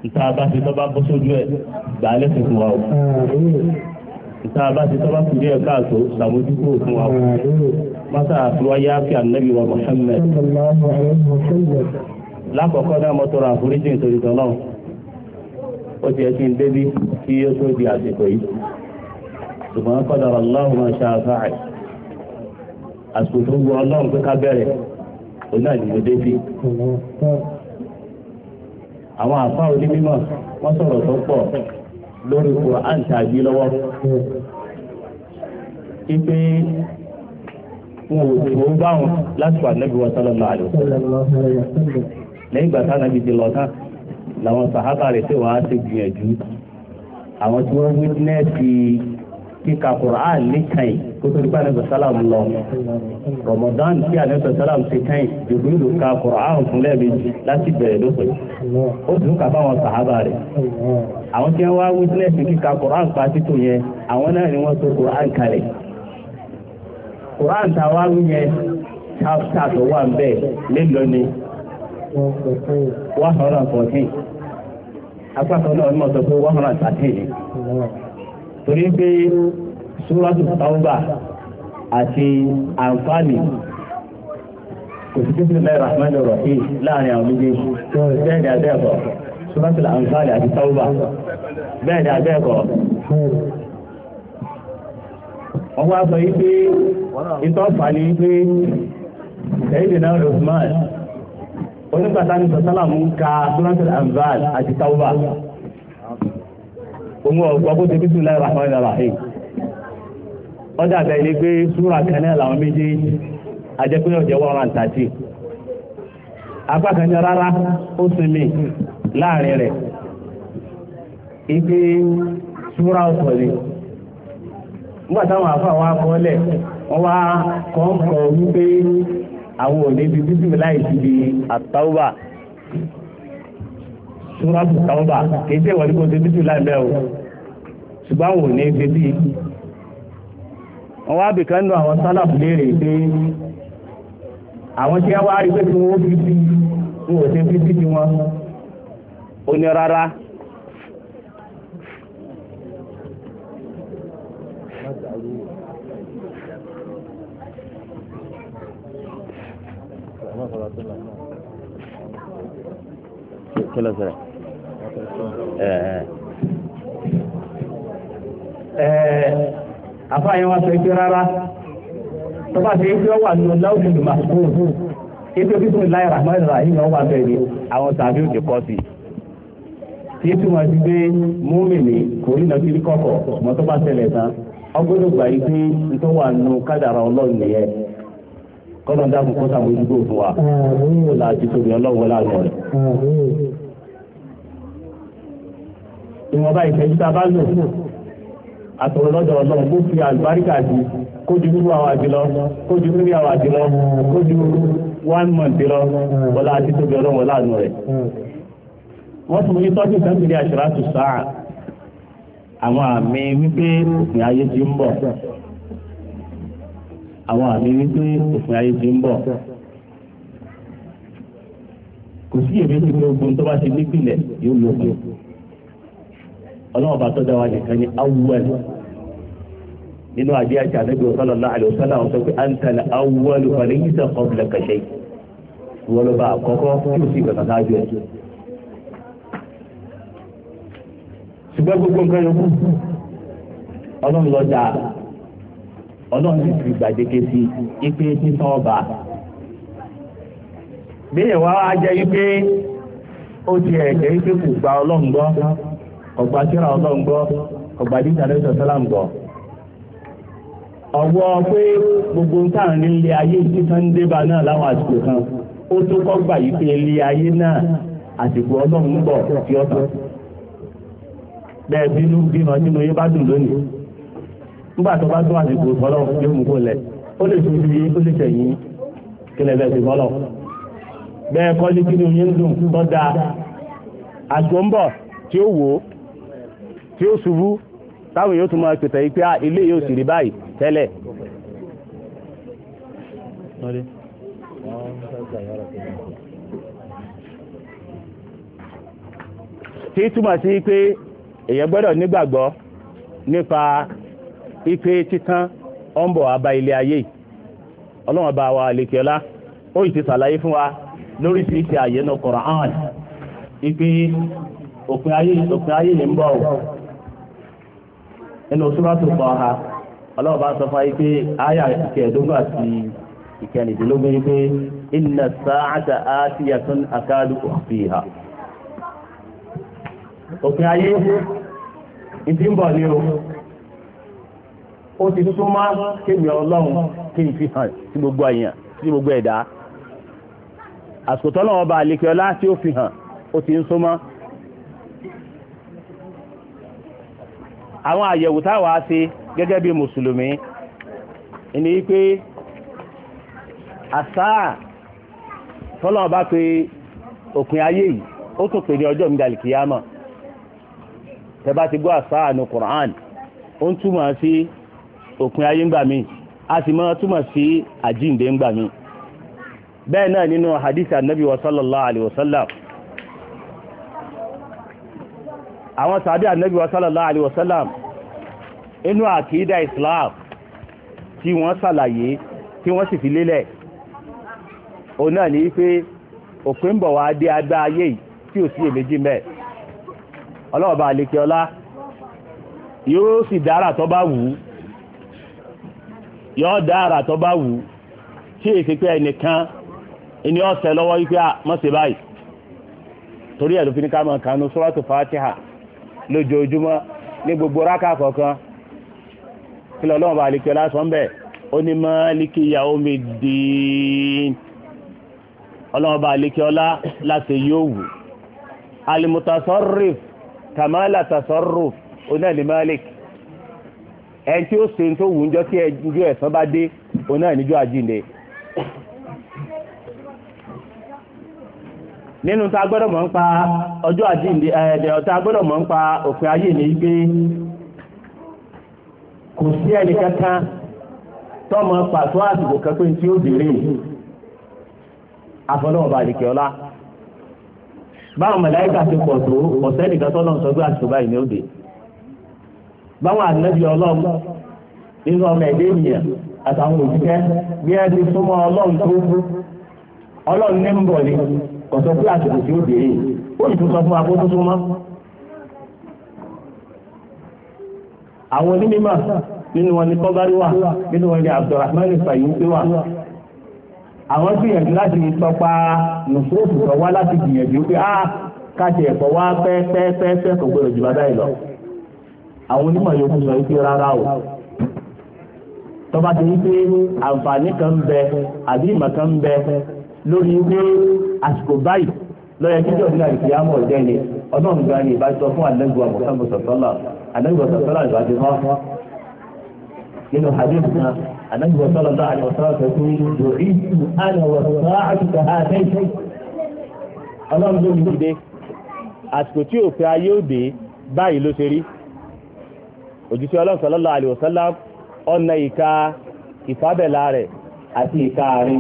ìta bá ti tọ́ bá bọ́ sójú ẹ̀ gbà á lẹ́sìn fún wa o. ìta bá ti tọ́ bá kù díẹ̀ káàtó ṣàmójúkú fún wa o. mọ́tà àfúwáyé áfíà nàbí wa Muhammad. lákọ̀ọ́kọ́ náà mo tọrọ àforíjì nítorí tọ́lọ́ ó ti ẹ̀ kí n débi kí ó tó di àsìkò yìí. ṣùgbọ́n qadara Allahu ma sha'a fa'al. àsìkò tó wù Ọlọ́run pé ká bẹ̀rẹ̀ òun náà ni mo débi. àwọn àfáà onímọ̀ wọ́n sọ̀rọ̀ tó pọ̀ lórí Qur'an tàbí lọ́wọ́ ipe wọn ò tó bá wọn láti wà Ànábì sallallahu alaihi wasallam lẹ́yìn ìgbà tá Ànábì ti lọ tán làwọn sàhábà rẹ̀ tí wàá ti gbìyànjú àwọn tí wọ́n wítínẹ́ẹ̀sì kíka Qur'an ní kàì kó tó dípá Ànábì sálàm lọ Ramadan tí Ànábì sálàm ti kàì Jibrilu ka Qur'an fún lẹ́ẹ̀mejì láti bẹ̀rẹ̀ lópin ó dùn ká fáwọn sàhábà rẹ̀ àwọn tí wọ́n wá wítínẹ́ẹ̀sì kíka Qur'an pa títò yẹn àwọn náà ni wọ́n tó Qur'an kalẹ̀ Qur'an tá a wá wí yẹn chapter tó wà ń bẹ̀ mélòó ni 114 apákan náà mọ̀ sọ pé 113 ni torí pé Suratu Tawbah àti Anfal kò sí Bismillahir Rahmanir Rahim láàrin àwọn méjèèjì bẹ́ẹ̀ ni abẹ́ẹ̀kọ́ Suratul Anfal àti Tawbah bẹ́ẹ̀ ni abẹ́ẹ̀kọ́ wọ́n wá sọ yìí pé ìtọ́fà ní pé Sayyidina Uthman onígbàtà ní sọ́sálàmù ń ka Suratul Anfal àti Tawbah òun ọ̀gbọ́n kó ti Bismillahir Rahmanir Rahim ọdá àgbà ilé pé súra kanáà làwọn méjèèjì ajẹ́pẹ́ ọ̀jẹ́ 130 apákan ní rárá ó sinmi láàrin rẹ̀ ipé súra ọ̀sọ̀ ni nígbà táwọn àfáà wá kọ́lẹ̀ wọ́n wá kọ́ńkọ́ wípé àwọn òní bí bíbí láì sí di at-Tawbah Suratu Tawbah kìí ṣe wọ́n ní kó ṣe bíbí láì bẹ́ẹ̀ o ṣùgbọ́n àwọn òní fi bí wọ́n wá bìkan nù àwọn sálàfù léèrè pé àwọn tí wọ́n wá rí pé kí wọ́n fi bí wọn ò ṣe fi bí wọn ó ní rárá kí ló ṣẹlẹ̀ àfáàyàn wá sọ pé rárá tó bá ṣe pé ó wà nínú Lawhul Mahfuz ètò Bismillahir Rahmanir Rahim wà bẹ̀rẹ̀ àwọn tàbí òjò kọ́ sí tí tí wọ́n ti gbé mùmínì kò rí nàbí kọ́kọ́ mọ́ tó bá ṣẹlẹ̀ tán ọgbọ́dọ̀ gbà yí pé tó wà nínú kádàrà Ọlọ́run nìyẹn kọ́nà dákun kó sàmójúgbò fún wa ó láti tóbi Ọlọ́run láàrin rẹ̀ ìwọ̀nba ìfẹ́jú tá a bá lò àtọ̀rọ̀ lọ́dọ̀ Ọlọ́run bó fi àlùbáríkà sí kójú 2 hours lọ kójú 3 hours lọ kójú 1 month lọ wọlá àti tóbi Ọlọ́run láàrin rẹ̀ wọ́n tún ní tọ́jú ìsẹ́ńtìlẹ̀ àṣírátù sáà àwọn àmì wípé òfin ayé ti ń bọ̀ àwọn àmì wípé òfin ayé ti ń bọ̀ kò sí èmi tí gbogbo tó bá ti nípìnlẹ̀ yóò lópin Ọlọ́run bá tọ́jà wa nìkan ní awwal nínú àdé àti Ànábì sallallahu alaihi wasallam sọ pé antal awwal fa laysa qablaka shay wọ́n ló bá àkọ́kọ́ tí ó sì gbẹ̀gbẹ̀ sáájú ẹ̀ ṣùgbọ́n gbogbo nǹkan yòókù Ọlọ́run lọ́jà Ọlọ́run sì fi gbàdéke sí ipe títàn ọba bí ìwà wa jẹ́ wípé ó ti ẹ̀jẹ̀ wípé kò gba Ọlọ́run gbọ́ ọgbà tíra Ọlọ́run gbọ́ ọgbà dídá lẹ́sọ̀ sálàm gbọ́ ọwọ́ pé gbogbo ń tàn ní ilé ayé títàn ń débà náà láwọn àsìkò kan ó tó kọ́ gbà yí pé ilé ayé náà àsìkò Ọlọ́run ń bọ̀ tí ó tàn bẹ́ẹ̀ bínú bímọ tí mo yé bá dùn lónìí nígbà tó bá tó àsìkò Ọlọ́run yóò mú kó lẹ̀ ó lè tún bí ó lè tẹ̀yìn kílẹ̀ bẹ́ẹ̀ sí fọ́lọ̀ bẹ́ẹ̀ kọ́ ní kí ni oyin ń dùn tó dáa àsìkò ń bọ̀ tí ó wò ó tí ó ṣubú táwọn yóò tún máa pètè yí pé ilé yóò sì rí báyìí tẹ́lẹ̀. tí túmọ̀ sí pé èèyàn gbọ́dọ̀ nígbàgbọ́ nípa ipe títán ó ń bọ̀ wá bá ilé ayé yìí. Ọlọ́run bá wa àlekèọlá ó ti ṣàlàyé fún wa lóríṣiríṣi àyè nínú Qur'an ipe òpin ayé yìí ń bọ̀ nínú Suratul Taha. Ọlọ́run bá sọ fún wa pé àyà ìkẹẹ̀dógún àti ìkẹrìndínlógún pé inna as-sa'ata atiyatun akadu ukhfiha. Òpin ayé ìdí ń bọ̀ ní ó ti súnmọ́ kémi Ọlọ́run kí n fi hàn sí gbogbo èèyàn sí gbogbo ẹ̀dá. Àsìkò tọ́lọ́run bá àlekèọlá tí ó fi hàn ó ti ń súnmọ́. Àwọn àyẹ̀wò táwa ṣe gẹ́gẹ́ bí mùsùlùmí ní wípé àsáà tọ́lọ́run bá pe òpin ayé yìí ó tún pè ní ọjọ́ ìgbàlì kìyàmọ̀. Tẹ́bá ti gbọ́ àsáà ní Qur'an ó ń túmọ̀ sí òpin ayé ńgbà mí, a sì máa túmọ̀ sí àjíǹde ńgbà mí. Bẹ́ẹ̀ náà nínú hadith annabi wa sallallahu alaihi wasallam, àwọn sàbí annabi wa sallallahu alaihi wasallam inú àkídà Islam tí wọ́n ṣàlàyé tí wọ́n sì fi lélẹ̀ ó náà ní pé òpin bọ̀ wá dé agbá ayé yìí tí ò sí èméjì mẹ́. Ọlọ́run bá àlekèọlá yóò sì dára tó bá wù ú, yóò dára tó bá wù ú tí èsì pé ẹnìkan ìní ọ̀sẹ̀ lọ́wọ́ wípé mọ́sẹ̀ báyìí. Torí ẹ̀ ló fi ní ká mọ̀ kánú Suratul Fatiha lójoojúmọ́ ní gbogbo rákà kọ̀ọ̀kan. Kí l'Ọlọ́run bá àlekèọlá sọ ń bẹ̀, ó ní Maliki Yawmiddin. Ọlọ́run bá àlekèọlá láti yóò wù. Al-Mutasarrif kamala tasarruf oná ní Malik, ẹni tí ó ṣe tó wù ń jọ tí ẹjọ́ ẹ̀san bá dé oná níjọ́ àjíǹde. Nínú tá gbọ́dọ̀ mọ̀ ń pa ọjọ́ àjíǹde tá gbọ́dọ̀ mọ̀ ń pa òpin ayé ní pé kò sí ẹni kankan tọ́mọ pàtó àsìkò kankan tí ó bèèrè àfọlọ́ọ̀bà àdìkẹ́ọ́lá. Báwọn màláíkà ti pọ̀ tó ọ̀sẹ́ nìkan tọ́lọ́ sọ pé àsìkò báyìí ní òde. Báwọn ànábì Ọlọ́run nínú ọmọ ẹ̀dẹ́ ènìyàn àtàwọn òṣìṣẹ́ bí ẹ ti súnmọ́ Ọlọ́run tó kú, Ọlọ́run ní ń bọ̀ ni kò sọ pé àsìkò tí ó bèèrè, ó sì tún sọ fún akó tó súnmọ́. Àwọn onímọ̀ nínú wọn ni Tọ́bárí wà, nínú wọn ni Abdurrahman Fayuti wà. Àwọn gbìyànjú láti tọpa nùsùrùsù tó wá láti gbìyànjú pé káṣẹ ẹ̀kọ́ wá pẹ́ẹ́pẹ́ẹ́pẹ́ kò gbọdọ̀ jù bá dáì lọ. Àwọn onímọ̀ yòókù sọ wípé rárá o. Tọ́ba ti wípé àǹfààní kan ń bẹ àbí ìmọ̀ kan ń bẹ lórí wípé àsìkò báyìí lọ́yẹ kíjọ́ ní àìsíyámọ̀ ọ̀jẹ́ ni ọlọ́run gan ni ìbá sọ fún àdẹ́gbọ̀ Muhammad sọ̀tọ́lá ìbá ti fọ́ nínú hadith náà àdẹ́gbọ̀ sọ̀tọ́lá àdìwọ̀sọ́lá sọ pé lórí àdìwọ̀sọ́lá àtúntà àdẹ́gbẹ̀ ọlọ́run ló ní ìdè àsìkò tí òfin ayé òde báyìí ló ṣe rí. Òjíṣẹ́ ọlọ́run sallallahu alaihi wasallam ọ̀nà ìka ìfábẹ̀lá rẹ̀ àti ìka àárín.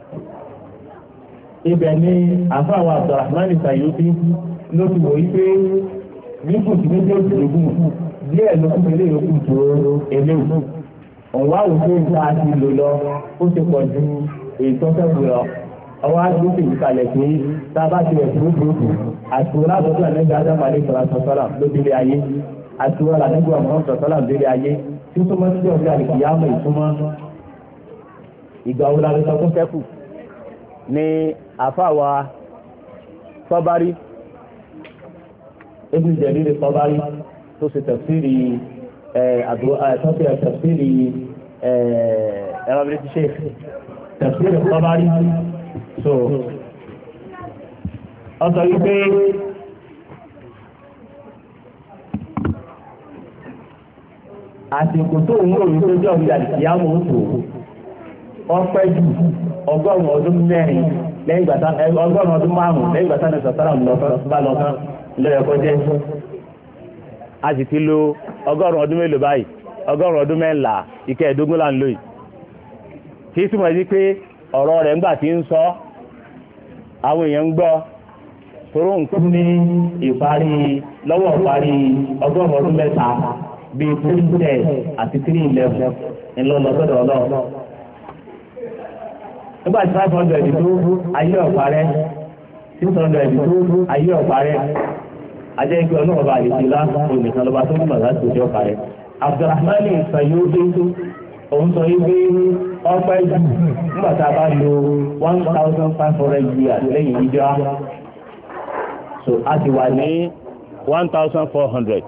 Ibẹ̀ ni àfáwọn Abdurrahman Fayuti ló ti wò wípé nígbù tí méjèèjì lógún díẹ̀ ló kún ilé ìlú tó eléwu. Ọ̀wá òfin ìta ti lò lọ ó ti pọ̀ ju ètò fẹ́fù lọ. Ọwọ́ àdúgbò ìkàlẹ̀ pé tá a bá ti rẹ̀ fún gbòògùn àti olábọ̀tún àlejò adámalẹ̀ sọ̀rọ̀ lójúlé ayé àti wọn àlejò àmọ́ sọ̀rọ̀ lójúlé ayé tí tó mọ́ síjọ́ ọ̀gá àlìkìyàmọ̀ ìtumọ̀ ìgbà wo la lè sọ fún fẹ́kù ní àfáwà Tọ́bárí Ibn Jarir Tọ́bárí tó ṣe tafsiri tafsiri ẹ̀rọ̀bìnrin ti ṣe tafsiri Tọ́bárí. So ọ̀sọ̀ wípé àsìkò tó ń ròyìn tó jọ ìyá ìyáwó tó ọpẹ́ jù 100 ọdún mẹ́rin lẹ́yìn ìgbàtà 100 ọdún márùn-ún lẹ́yìn ìgbàtà ní sọ̀tàrà bá lọ tán lọ́yẹ̀kọ́ jẹ́. A sì ti lo 100 ọdún mélòó báyìí 100 ọdún mẹ́ńlá ìkẹẹ̀dógún là ń lò yìí. Kì í túmọ̀ sí pé ọ̀rọ̀ rẹ̀ ńgbà tí ń sọ àwọn èèyàn ń gbọ́ tóró nǹkan ní ìparí lọ́wọ́ ìparí ọgọ́rùn-ún ọdún mẹ́ta bíi 310 àti 311 ńlọ́lọ́sọ́dọ̀ ọlọ́run. nígbà tí 500 tó ayé ọ̀parẹ́ 600 tó ayé ọ̀parẹ́ ajẹ́ ike ọlọ́run ọba àdìsílá onìkan lọ́ba tó nígbà láti òjò ọ̀parẹ́. Abdulrahman Sayyidu òun sọ yí pé ọpẹ́ jù nígbà tá a bá lo 1,500 years lẹ́yìn ìjọ. So a ti wà ní 1,402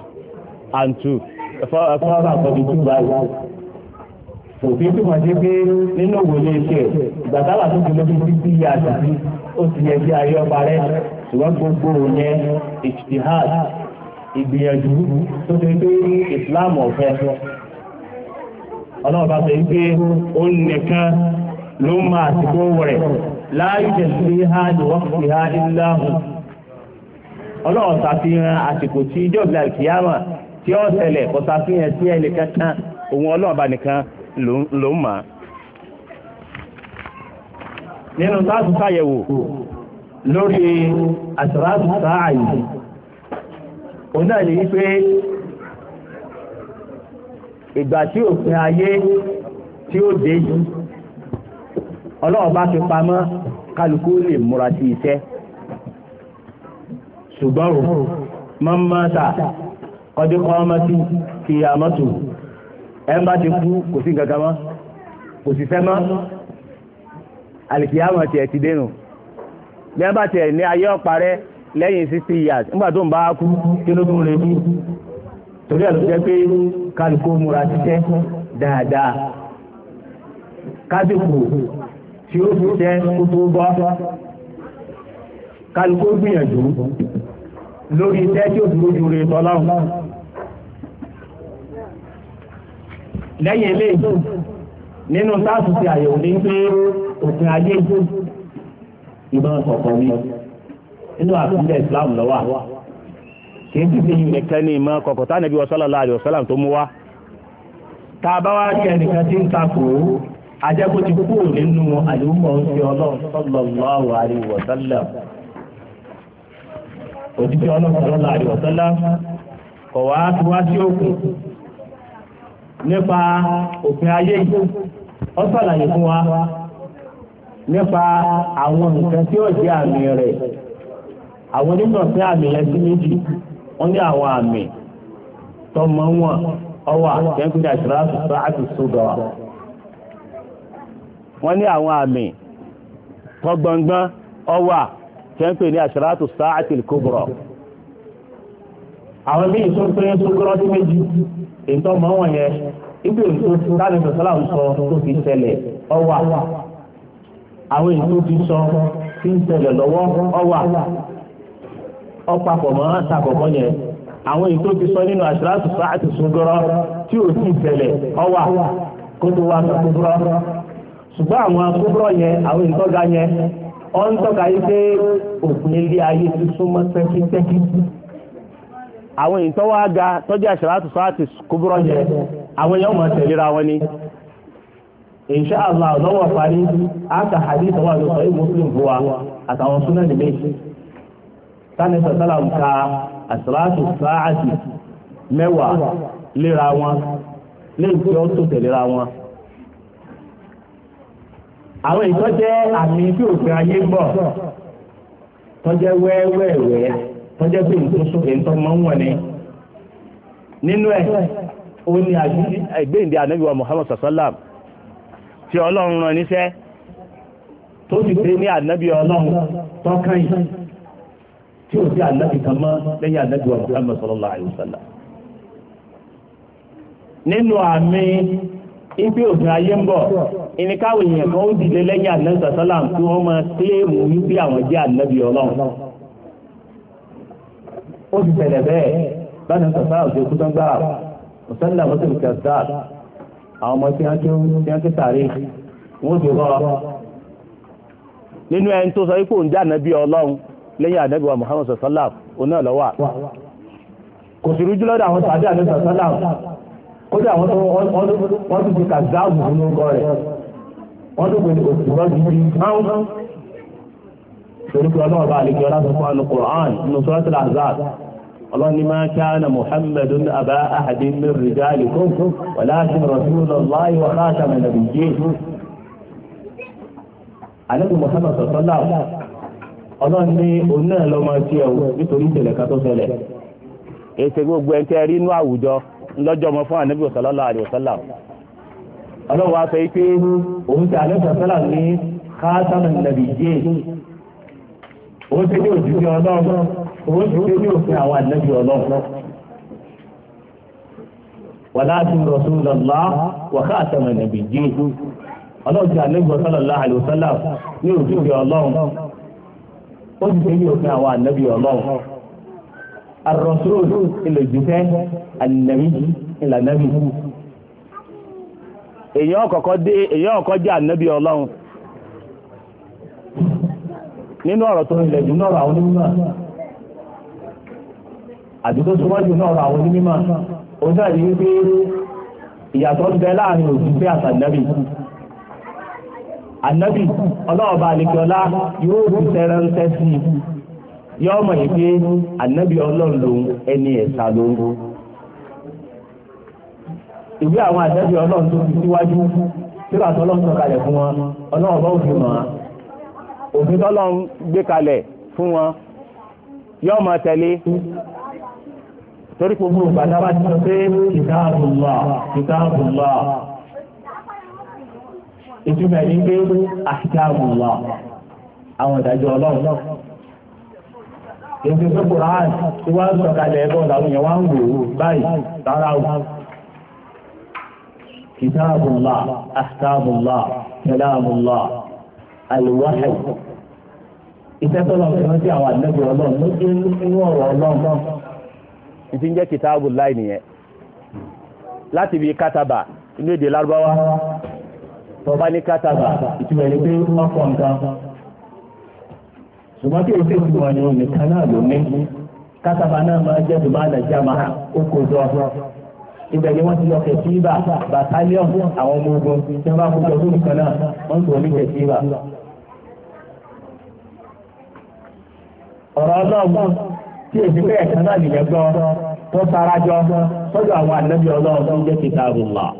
442 báyìí. Òfin tí wọ́n ṣe pé nínú òwòlé iṣẹ́ ìgbàdáwà tó ti lóbi títí yá àti ó ti yẹ kí ayé ọba rẹ̀ ṣùgbọ́n gbogbo yẹn ijtihad ìgbìyànjú tó ṣe pé Islam ọ̀fẹ́. Ọlọ́run bá sọ pé ó nìkan ló máa àsìkò rẹ̀ láàyè tẹ̀sí ha ní wọ́n fi ha níláhùn. Ọlọ́run ṣàfihàn àsìkò tí ìjọba ìkìyàmà tí ó ṣẹlẹ̀ kò ṣàfihàn sí ẹnì kankan òun Ọlọ́run bá nìkan ló mà. Nínú táàtù ṣàyẹ̀wò lórí àṣàrátù sáà yìí òun náà ní wípé ìgbà tí òfin ayé tí ó dé yìí Ọlọ́run bá fi pamọ́ kálukú lè múra sí iṣẹ́ ṣùgbọ́n ò mọ́mọ́ta ọdíkọ́ ọmọ sí kí a mọ́tò ẹmbá ti kú kò sí gangan mọ́ kò sí fẹ́ mọ́ alìkìyàmọ̀ tí ẹ̀ ti dénú bí ẹmbá ti ẹ̀ ní ayé ọ̀parẹ́ lẹ́yìn 60 years nígbà tó ń bá kú kí ló tún lè bí torí ẹ̀ ló jẹ́ pé kálukú múra síṣẹ́ dáadáa kásìkò tí ó ṣiṣẹ́ kó tó bọ́ kálukú gbìyànjú lórí iṣẹ́ tí ó dúró ju rẹ̀ tọ́lọ́run. Lẹ́yìn ilé nínú táàtù ti àyẹ̀wò ní pé òfin ayé ìbọn kọ̀ọ̀kan ní inú àfihàn Islam lọ́wọ́ kìí ti fi nìkan ní ìmọ̀ kọ̀ọ̀kan tá Ànábì sallallahu alaihi wasallam tó mú wá. Tá a bá wá kí ẹnìkan tí ń takò ajẹ́kó ti kúrò nínú àdúgbò ń fi Ọlọ́run sallallahu alaihi wasallam. Òjijì Ọlọ́run sallallahu alaihi wasallam kọ̀ wá tí wá sí òkun nípa òfin ayé yìí ó ṣàlàyé fún wa nípa àwọn nǹkan tí ó jẹ́ àmì rẹ̀. Àwọn onímọ̀ pé àmì yẹn sí méjì wọ́n ní àwọn àmì tó mọ́ wọn ọwà kẹ́kọ̀ọ́ àṣírásù sáàtì sódà. Wọ́n ní àwọn àmì tó gbọngbọ́n ọwà kẹ́kọ̀ọ́ ní àṣírásù sáàtì kúbùrọ̀. Àwọn míì tó pé sókúrọ́ sí méjì ètò ọmọ wọn yẹn ibi ètò tánìtò sọ́là ń sọ tó fi ṣẹlẹ̀ ọwà. Àwọn ètò ti sọ tí ń ṣẹlẹ̀ lọ́wọ́ ọwà ọ̀pàpọ̀ mọ́ àtàkọ̀kọ́ yẹn. Àwọn ètò ti sọ nínú àṣírásù sáàtì sógọ́rọ́ tí ò sí ìṣẹ̀lẹ̀ ọwà kó tó wá sọ kúbúrọ́. Ṣùgbọ́n àwọn kúbúrọ́ yẹn àwọn ìtọ́ga yẹn ọ ń tọ́ka yí pé òfin ilé ayé ti súnmọ́ pẹ́kípẹ́kí. Àwọn ìtọ́wá ga tọ́jú àṣírásù sáàtì kúbúrọ́ yẹn àwọn èèyàn máa tẹ̀léra wọn ni. Insha Allah lọ́wọ́ parí àtà hadith wà ló sọ Muslim fún wa àtàwọn súnà ní méjì. Tani sọ̀tàlàm ka àṣírásù sáàtì mẹ́wàá léra wọn lẹ́yìn tí ó tó tẹ̀léra wọn. Àwọn ìtọ́ jẹ́ àmì tí òfin ayé gbọ́ tọ́jẹ́ wẹ́wẹ́wẹ́ tọ́jẹ́ pé ìtòsókè ń tọ́ mọ́ wọn ni. Nínú ẹ̀ ó ní àgbéǹde ànábì wa Muhammad sallam tí Ọlọ́run rán níṣẹ́ tó ti pé ní ànábì Ọlọ́run tọ́kàn yìí tí ó sí ànábì kan mọ́ lẹ́yìn ànábì wa Muhammad sallallahu alaihi wasallam. Nínú àmì ipe òfin ayé ń bọ̀ ìníkàwé èèyàn kan ó dìde lẹ́yìn ànábì sallam tí wọ́n máa kílèmù wípé àwọn jẹ́ ànábì Ọlọ́run. Ó ti tẹ̀lẹ̀ bẹ́ẹ̀ báyìí ní sọ̀tà òjò kú tán gbára òsèlè àwọn tó kẹsà àwọn ọmọ tí wọ́n ké sàárè wọ́n ti rọ́. Nínú ẹni tó sọ wípé òun jẹ́ ànábì Ọlọ́run lẹ́yìn ànábì wa Muhammad sallam òun náà lọ́wọ́. Kò sì rújú lọ́dọ̀ àwọn sàádé ànábì sallam kódà wọ́n tún ti kàzáàbù nínú ọgọ́ rẹ̀ wọ́n tún pè ní òṣùwọ́ gidi máa torí pé ọlọ́ọ̀bá àlejò aláṣọ fún àlùkò Qur'an nínú Suratul Ahzab ọlọ́ni ma kana Muhammadun aba ahadin min rijalikum walakin rasulullahi wa khataman nabiyyin. àlejò Muhammad sallallahu ọlọ́ni òun náà lọ máa ti ẹ̀wọ̀ nítorí ìṣẹ̀lẹ̀ kan tó ṣẹlẹ̀. èsì gbogbo ẹ̀ ń tẹ́ rí inú àwùjọ ńlọ́jọ́ ọmọ fún ànábì sallallahu alaihi wasallam. ọlọ́run wa sọ pé òun ti ànábì sallallahu ní khataman nabiyyin. òun ti ní òjijì ọlọ́run òun ti ní òfin àwọn ànábì ọlọ́run. walakin rasulullah wa khataman nabiyyin. ọlọ́run ti ànábì sallallahu alaihi wasallam ní òjijì ọlọ́run. ó ti ṣe ní òfin àwọn ànábì ọlọ́run. ar-rasul ilẹ̀ jùfẹ́ ànábì ilẹ̀ ànábì. èèyàn kọ́kọ́ jẹ́ ànábì ọlọ́run. nínú ọ̀rọ̀ tó ilẹ̀ jù náà àwọn onímọ̀ àti tó súnmọ́jú náà àwọn onímọ̀ ó náà ní wípé ìyàtọ̀ ń bẹ láàrin òjùfẹ́ àtànábì. ànábì ọlọ́ọ̀bá àlekíọlá yóò fi tẹ́rẹ́ńtẹ́ sí yóò mọ̀ yìí pé ànábì ọlọ́run lòun ẹni ẹ̀sà lòun. ìwé àwọn ànábì ọlọ́run tó fi síwájú tí wàá tọ́ ọlọ́run sọ̀kalẹ̀ fún wọn ọlọ́run bá òfin mọ̀ òfin tọ́lọ́run gbé kalẹ̀ fún wọn yóò máa tẹ̀lé torí gbogbo ìgbàdá bá ti sọ pé kitabullah ìtumọ̀ ní pé ahkamullah àwọn ìdájọ́ ọlọ́run. èsì tó Qur'an tí wọ́n ń sọ̀kalẹ̀ ẹ̀bọ̀ làwọn èèyàn wá ń wò báyìí rárá o. kitabullah ahkamullah kalamullah al-wahy. iṣẹ́ tó lọ́n fẹ́ràn sí àwọn àdínẹ́bí ọlọ́run ló dé inú ọ̀rọ̀ ọlọ́run. ìtí ń jẹ́ kitabullah nìyẹn láti bí kátàbà inú èdè lárúbáwá tọba ní kátàbà ìtumọ̀ ní pé ọkọ̀ nǹkan ṣùgbọ́n kí èsì ìtumọ̀ ni nìkan náà ló ní kátàbà náà máa jẹ́ tó bá nàìjíríà máa ó kó jọ ibẹ̀ ni wọ́n ti yọ kẹ̀síbà bàtálíọ̀n àwọn ọmọ ogun tí wọ́n bá kó jọ lórí kan náà wọ́n tó ní kẹ̀síbà. ọ̀rọ̀ ọlọ́run tí èsì pé ẹ̀kan náà nìyẹn gbọ́ tó sarajọ sọ́dọ̀ àwọn ànábì ọlọ́run tó ń jẹ́ kitabullah.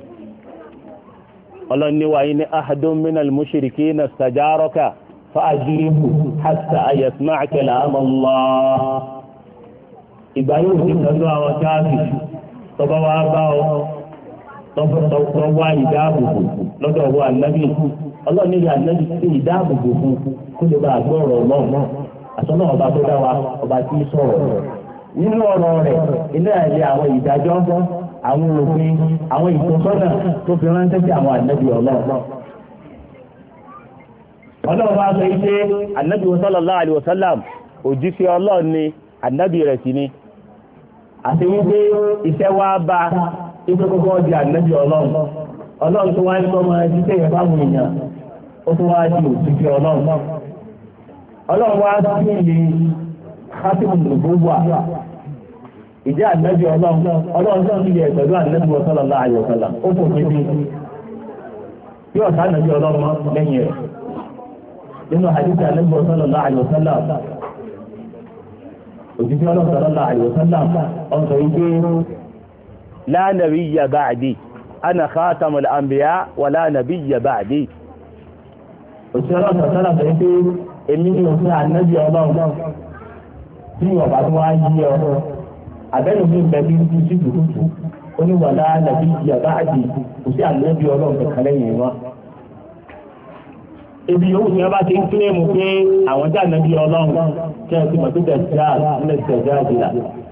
ọlọ́ni wa in ahadun minal mushrikina istajaraka fa'ajirhu hatta yasma'a kalam Allah. ìgbà yóò ti kanú àwọn káàfì tọba wa bá ọ tọba wá ìdáàbòbò lọ́dọ̀ wa ànábì ọlọ́ni rẹ̀ ànábì sí ìdáàbòbò fún kó lè bá àgbọ̀rọ̀ ọlọ́run àtọ́nà ọba tó dá wa ọba tí ń sọ̀rọ̀ nínú ọ̀rọ̀ rẹ̀ ilé ẹ̀yẹ àwọn ìdájọ́ àwọn òfin àwọn ìtọ́sọ́nà tó fi ránṣẹ́ sí àwọn ànábì ọlọ́run. ọlọ́run bá sọ pé ànábì sallallahu alaihi wasallam òjíṣẹ́ ọlọ́run ni ànábì rẹ̀ sí ni. àti wípé iṣẹ́ wá bá ipe kókó di ànábì ọlọ́run. ọlọ́run tó wá ń sọmọ ẹjíṣẹ́ yẹn fáwọn èèyàn ó tún wá di òjíṣẹ́ ọlọ́run. ọlọ́run wá sí ilé khatimun nubuwwa ìjẹ́ ànábì ọlọ́run tó ń yẹ pẹ̀lú ànábì sallallahu alaihi wasallam ó kò kéde yóò sá ànábì ọlọ́run lẹ́yìn rẹ̀ nínú hadith ànábì sallallahu alaihi wasallam òjijì ọlọ́run sallallahu alaihi wasallam ọ̀n sọ wípé la nabiyya ba'di ana khatamul anbiya wa la nabiyya ba'di. òjijì ọlọ́run sallallahu alaihi wasallam èmi ni òfin ànábì ọlọ́run tí ọba tó wá yí ọ àbẹ́nu mi bẹ̀bí ń sí dùdú oníwàlá nàbí ìyàbá àdì kò sí ànábì ọlọ́run kankan lẹ́yìn wọn. ebi yòówù ni wọ́n bá ti ń kílẹ̀mù pé àwọn jẹ́ ànábì ọlọ́run kí ẹ ti mọ̀ tó tẹ̀síra nílẹ̀ tẹ̀síra ìdílà.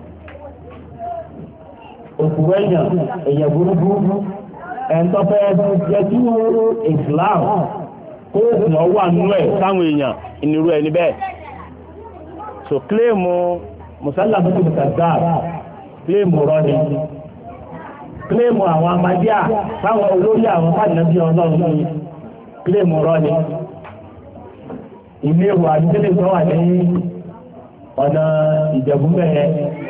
òkú èèyàn burúkú ẹ̀ńtọ́ fẹ́ jẹ́ kí Islam kó lọ́ wà nínú ẹ̀ sáwọn èèyàn ìnirú ẹni bẹ́ẹ̀. so kílẹ̀mù musallama tó kàdá kílèmù rọ́ni kílèmù àwọn amadíà táwọn olórí àwọn fàdínàbí ọlọ́run ní kílèmù rọ́ni ilé ìwà àdúgbò tó wà ní ọ̀nà ìjẹ̀búmẹ̀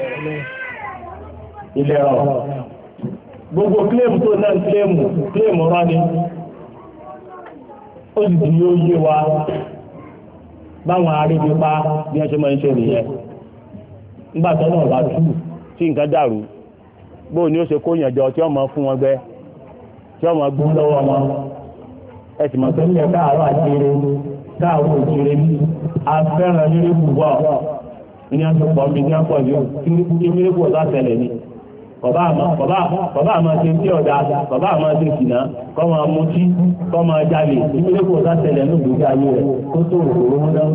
ilẹ̀ ọ̀ gbogbo kílèmù tó náà kílèmù rọ́ni ó sì ti yóò yé wa báwọn arébi pa bí wọ́n ṣe máa ń ṣe nìyẹn nígbà tó náà bá tú tí nǹkan dàrú bóò ni ó ṣe kó yànjọ tí wọ́n máa fún wọn gbẹ tí wọ́n máa gbó lọ́wọ́ wọn ẹ sì mọ̀ pé ní ẹ̀ka àárọ̀ àjẹrẹ káàrọ̀ òjìrè afẹ́ràn nílé púpọ̀ ní àtúpọ̀ mi ní àpọ̀ yóò kí nílé púpọ̀ bá tẹ̀lẹ̀ ni bàbá àmọ́ ṣe tí ọ̀dà bàbá àmọ́ ṣe kìnnà kọ́ máa mutí kọ́ máa jalè nílé púpọ̀ bá tẹ̀lẹ̀ ní ìgbésí ayé rẹ̀ tó tó òkòrò mú náà.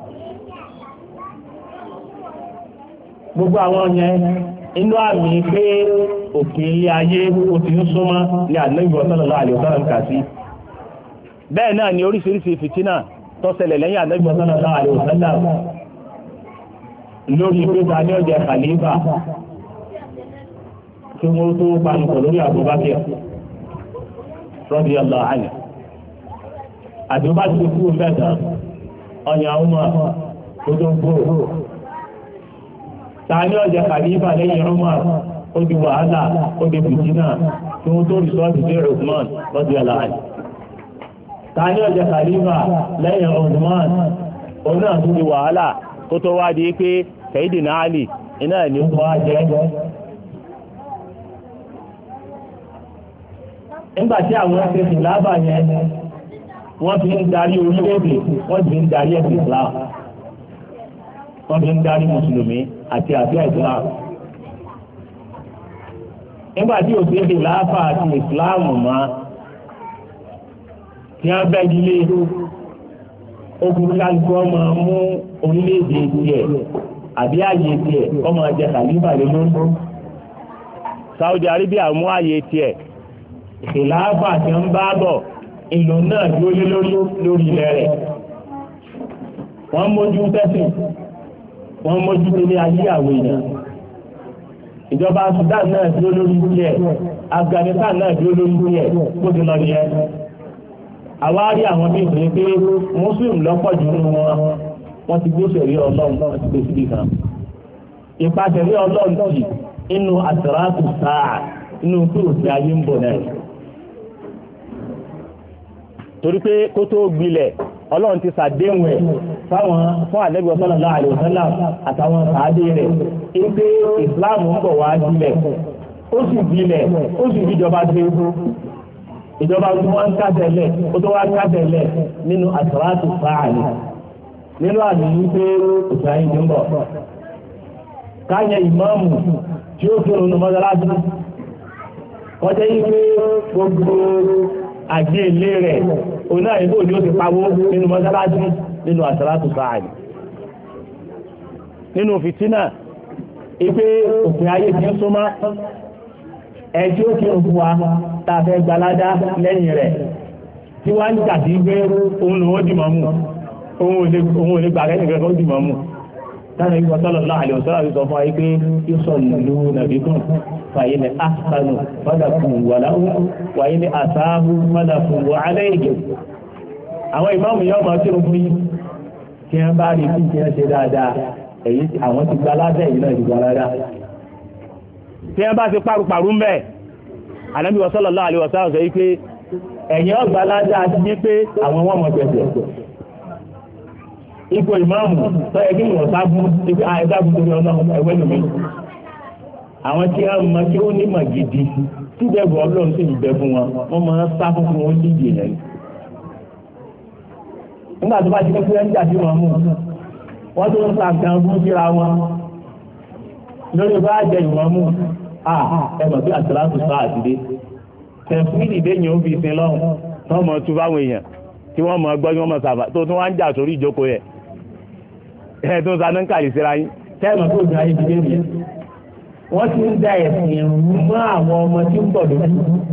gbogbo àwọn yẹn inú àmì pé òkè ilé ayé ó ti ń súnmọ́ ní Ànábì sallallahu alaihi wasallam kà sí. bẹ́ẹ̀ náà ni oríṣiríṣi fìtínà tó ṣẹlẹ̀ lẹ́yìn Ànábì sallallahu alaihi wasallam lórí pípa ní ọjọ́ khalifa tí wọ́n tó panupọ̀ lórí Abubakar radiyallahu anhu àdúgbà ti kú mẹ́ta ọ̀yàn ọmọ tó tó ń gbòòrò ta ní ọjọ́ khalifa lẹ́yìn Umar ó di wàhálà ó di fìtínà tí wọ́n tó rí sọ́ọ̀tì sí Uthman radiyallahu anhu tàní ọjọ́ khalifa lẹ́yìn Uthman òun náà tún di wàhálà kó tó wá di pé Sayyidina Ali iná ní wọ́n á jẹ́ nígbàtí àwọn ẹgbẹ́ ìlàbà yẹn wọ́n fi ń darí orílẹ̀-èdè wọ́n fi ń darí ẹ̀sìn Islam wọ́n fi ń darí mùsùlùmí àti àfíà Islam nígbàtí òṣèlú ìlàbà àti Islam máa tí a bẹ́ ilé ogun kálukú ọmọ mú orílẹ̀-èdè tiẹ̀ àbí ààyè tiẹ̀ ọmọ jẹ kàlífà lé lórí. Saudi Arabia mú ààyè tiẹ̀ ìlàáfà tí ń bá bọ̀ ìlú náà dúró lé lórí ilẹ̀ rẹ̀. wọ́n mójú tẹ́sìn wọ́n mójú ilé ayé àwọn èèyàn. ìjọba Sudan náà dúró lórí tiẹ̀ Afghanistan náà dúró lórí tiẹ̀ kó ti lọ nìyẹn. àwárí àwọn bí ìpín pé Muslim lọ́pọ̀ jù nínú wọn ti gbé sẹ̀rí Ọlọ́run náà ti gbé síbi kan. ìpa sẹ̀rí Ọlọ́run tì inú àtàràtù sáà inú kúrò sí ayé ń bọ̀ náà. torí pé kó tó gbilẹ̀ Ọlọ́run ti ṣàdéhùn ẹ̀ fún Ànábì sallallahu alaihi wasallam àtàwọn sàádé rẹ̀ pé Islam ń bọ̀ wá gbilẹ̀ ó sì gbilẹ̀ ó sì bíjọba ṣe ìjọba tó wá ń kátẹ̀lẹ̀ ó tó wá ń kátẹ̀lẹ̀ nínú àtàràtù fáàlì nínú àmì wípé ìsàáyìn ní ń bọ̀ káyẹ ìmáàmù tí ó fi òun mọ́sálásí kọjá yí pé gbogbo àgbé ilé rẹ̀ òun náà ìbò ni ó ti pawó nínú mọ́sálásí nínú àtàràtù fáàlì nínú fìtínà ipé òpin ayé ti ń súnmọ́ ẹ̀tí ó kí o fún wa tàfẹ́ gbalada lẹ́yìn rẹ̀ tí wá ń jàdí gbé ohun lòó dìmọ̀ mú ohun olè gbàrẹ́ nìkan ó dìmọ̀ mú tánà ìgbà sallallahu alaihi wasallam sọ fún ayé pé yusallu nabikum fàyí ni ahsanu falakum wa lahu wàyí ni asahu falakum wa alayhi. àwọn ìmáàmù yóò máa kí o fún yí kí wọ́n bá rí kí wọ́n ṣe dáadáa èyí àwọn ti gbalada èyí náà ti gbalada tí wọ́n bá ti paru mẹ́ Ànábì sallallahu alaihi wasallam sọ wípé ẹ̀yìn ọgbà ládá ti ní pé àwọn wọ́n mọ̀ pẹ̀sẹ̀ ipò ìmáàmù tó ẹgbẹ́ ìwọ̀n sábú ipé àìdábù tó ní ọlọ́run ẹgbẹ́ lómi àwọn tí wọ́n mọ̀ kí ó nímọ̀ gidi tí bẹ́ẹ̀bù ọlọ́run sì bẹ fún wọn wọ́n máa ń sá fún wọn níbi ìyẹn nígbà tó bá ti ní pé ń jà sí wọn mú wọ́n tó ń sa nǹkan fún síra wọn lórí bá jẹ ìwọ̀n mú ẹmọ̀ bí àtàlátù sáà ti dé tẹ̀fúìlì déyìn ó fi sin lọ́hùn tó mọ̀ tún báwọn èèyàn tí wọ́n mọ̀ gbọ́ wọ́n mọ̀ sàbà tó tún wá ń jà sórí ìjókòó yẹ ẹ̀ tó sanú ń kàlì síra yín tẹ́ẹ̀mọ̀ tó gbà yín dídé nìyẹn wọ́n ti ń da ẹ̀sìn ìrùn mọ́ àwọn ọmọ tí ń bọ̀ lójú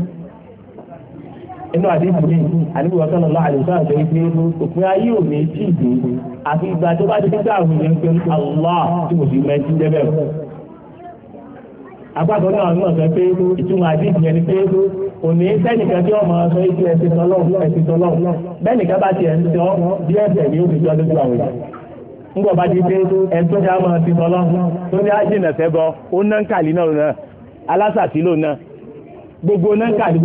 inú àdéhùn ní àníbù sallallahu alaihi wasallam àjọ ìpé òpin ayé ò ní tí ìdè àfi ìgbà tó bá ti dé àwọn èèyàn pé Allah tí mo sì mẹ́tí jẹ́bẹ̀ apákan náà náà sọ pé ìtumọ̀ àdéhùn yẹn ni pé òní sẹ́nìkan tí wọ́n máa sọ ìpé ẹ̀sìn tọ́lọ́run bẹ́ẹ̀nìkan bá ti ẹ̀ ń sọ bí ẹ̀sẹ̀ ni ó fi jọ lójú àwọn èèyàn ńgbọ̀ bá ti pé ẹ̀tọ́ já máa ti tọ́lọ́run tó ní ájìnà sẹ́bọ ó ná ń kàlí náà alásàtí ló ná gbogbo ná ń kàlí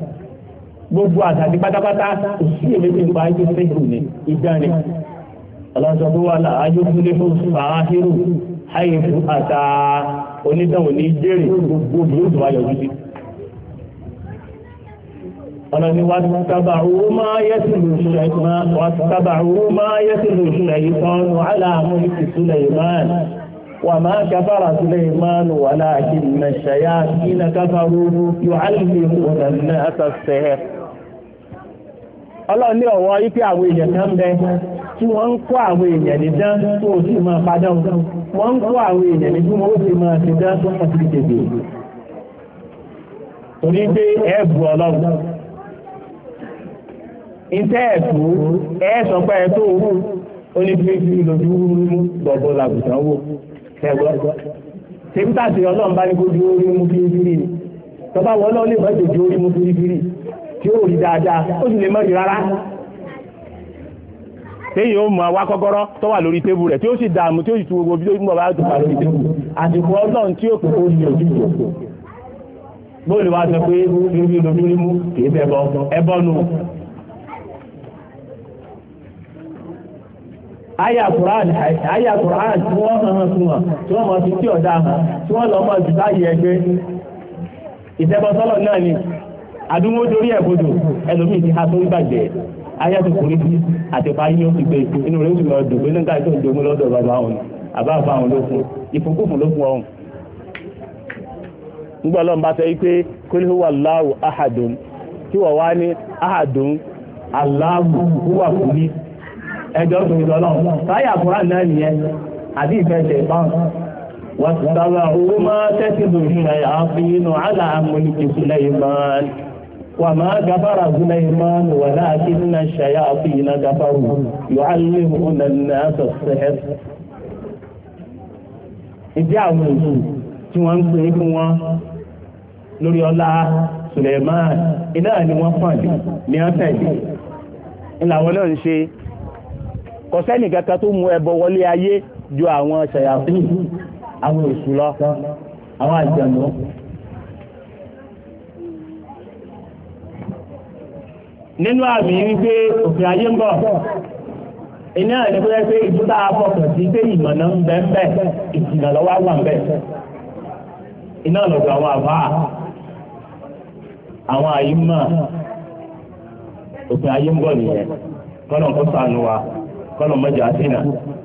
gbogbo àtàtì pátápátá òsì èméjì ń pa ẹgbẹ́ fẹ́jù ní ìdáni ọlọ́sọ tó wà láàájúkúlé fún fàáhírù haifu àta onídàwò ní jẹ́rì gbogbo yóò tó wáyọ̀ jù sí ọlọ́ni wà tábàrú máa yẹ́sìlú Sulaymanu ala mulki Sulayman wa ma kafara Sulaymanu walakinna ash-shayatina kafaru yu'allimuna an-nasa as-sihr ọlọ́run ní ọ̀wọ́ ipé àwọn èèyàn kan bẹ tí wọ́n ń kọ́ àwọn èèyàn ní dán tó ó sì máa padà wọ́n ń kọ́ àwọn èèyàn ní bí wọ́n ó sì máa ti dán tó wọ́n ti tèbè torí pé ẹ̀bù ọlọ́run ìtẹ́ ẹ̀kú ẹ̀ẹ́sọ̀ pé ẹ̀ tó wú ó ní bí i lójú mú gbọ̀gbọ̀ làgùtàn wò ẹ̀gbọ́ tèmítà sí ọlọ́run bá ní kó ju orí mú fírífírí tọ́ba wọ́n lọ́ọ́ lè mọ́ ìtòjú orí mú fírífírí tí ó rí dáadáa ó sì lè mọ́ rí rárá téyìn ó mọ àwa kọ́kọ́rọ́ tó wà lórí tébù rẹ̀ tí ó sì dààmú tí ó sì tu gbogbo bí ó mọ̀ bá tó wà lórí tébù àsìkò ọlọ́run tí ó pè ó ní ojú ìjọ bóòlù wa sọ pé lórí lórí mú kìí bẹ́bọ ẹbọ nù. Àyà Kùrán tí wọ́n hàn fún wọn tí wọ́n mọ̀ sí tí ọ̀dá hàn tí wọ́n lọ mọ̀ jù báyìí ẹgbẹ́ ìtẹ́bọsọ́lọ̀ náà ni àdúgbò torí ẹ̀bodò ẹlòmíì ti ha sórí bàjẹ́ ayé tó kùnrin bí àtẹ̀fà yín ó ti gbé inú rẹ̀ ó sì lọ dùn pé nígbà tó ń jogún lọ́dọ̀ bàbá òun àbá àbá òun ló fún ìfúnkúfún ló fún ọ̀hún. nígbà ọlọ́run bá sọ pé kul huwa Allahu ahadun tí wọ́n wá ní ahadun Allahu huwa kùnrin ẹjọ́ tó ń lọ́lọ́run táyà Kùránì náà nìyẹn àbí ìfẹsẹ̀ ìbáwọn. واتبعوا ما تتلو الشياطين على ملك سليمان وما كفر سليمان ولكن الشياطين كفروا يعلمون الناس السحر ìdí àwọn èsù tí wọ́n ń pè fún wọn lórí ọlá Suleiman iná ni wọ́n fàndì ní ọ́tẹ̀lì ìlàwọ́ náà ń ṣe kọ̀sẹ́nì kankan tó mú ẹbọ wọlé ayé ju àwọn ṣàyàfín àwọn èsù lọ àwọn àjẹ̀nú nínú àmì wípé òfin ayé ń bọ̀ iná ẹni pé pé ìdúrà afọkàn sí pé ìmọ̀nà ń bẹ ń bẹ ìjìnà lọ́wọ́ wà ń bẹ iná lọ́dọ̀ àwọn àbá àwọn àyímọ̀ òfin ayé ń bọ̀ nìyẹn kọ́nà kó ṣàánú wa kọ́nà mọ́jà sínà.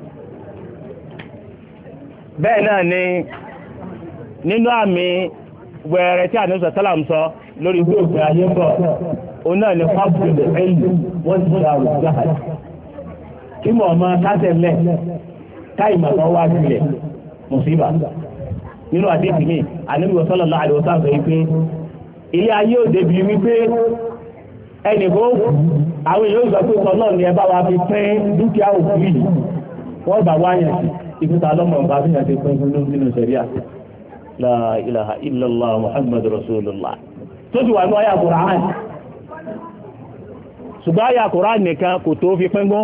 bẹ́ẹ̀ náà ni nínú àmì wẹ̀rẹ̀ tí àníṣà sálàm sọ lórí bí òfin ayé ń bọ̀ òun náà ni fábùlù ẹ̀lù wọ́n ti dá òrùn jáde kí mọ̀ ọmọ kásẹ̀lẹ̀ káìmọ̀ tó wá sílẹ̀ mùsíbà nínú àdéhùn mi Ànábì sallallahu alaihi wasallam sọ wípé ilé ayé ò débi wípé ẹnì kó àwọn èèyàn sọ pé sọ náà ni ẹ bá wa fi pín dúkìá òkú yìí wọ́n bá wáyàn sí ìfúta lọ́mọ nǹkan bí wọ́n ti pín fún nínú ṣẹ̀ríà la ilaha illallah muhammadu rasulullah tó ti wà ní àyà Kùránì ṣùgbọ́n àyà Kùránì nìkan kò tó fi pín gbọ́n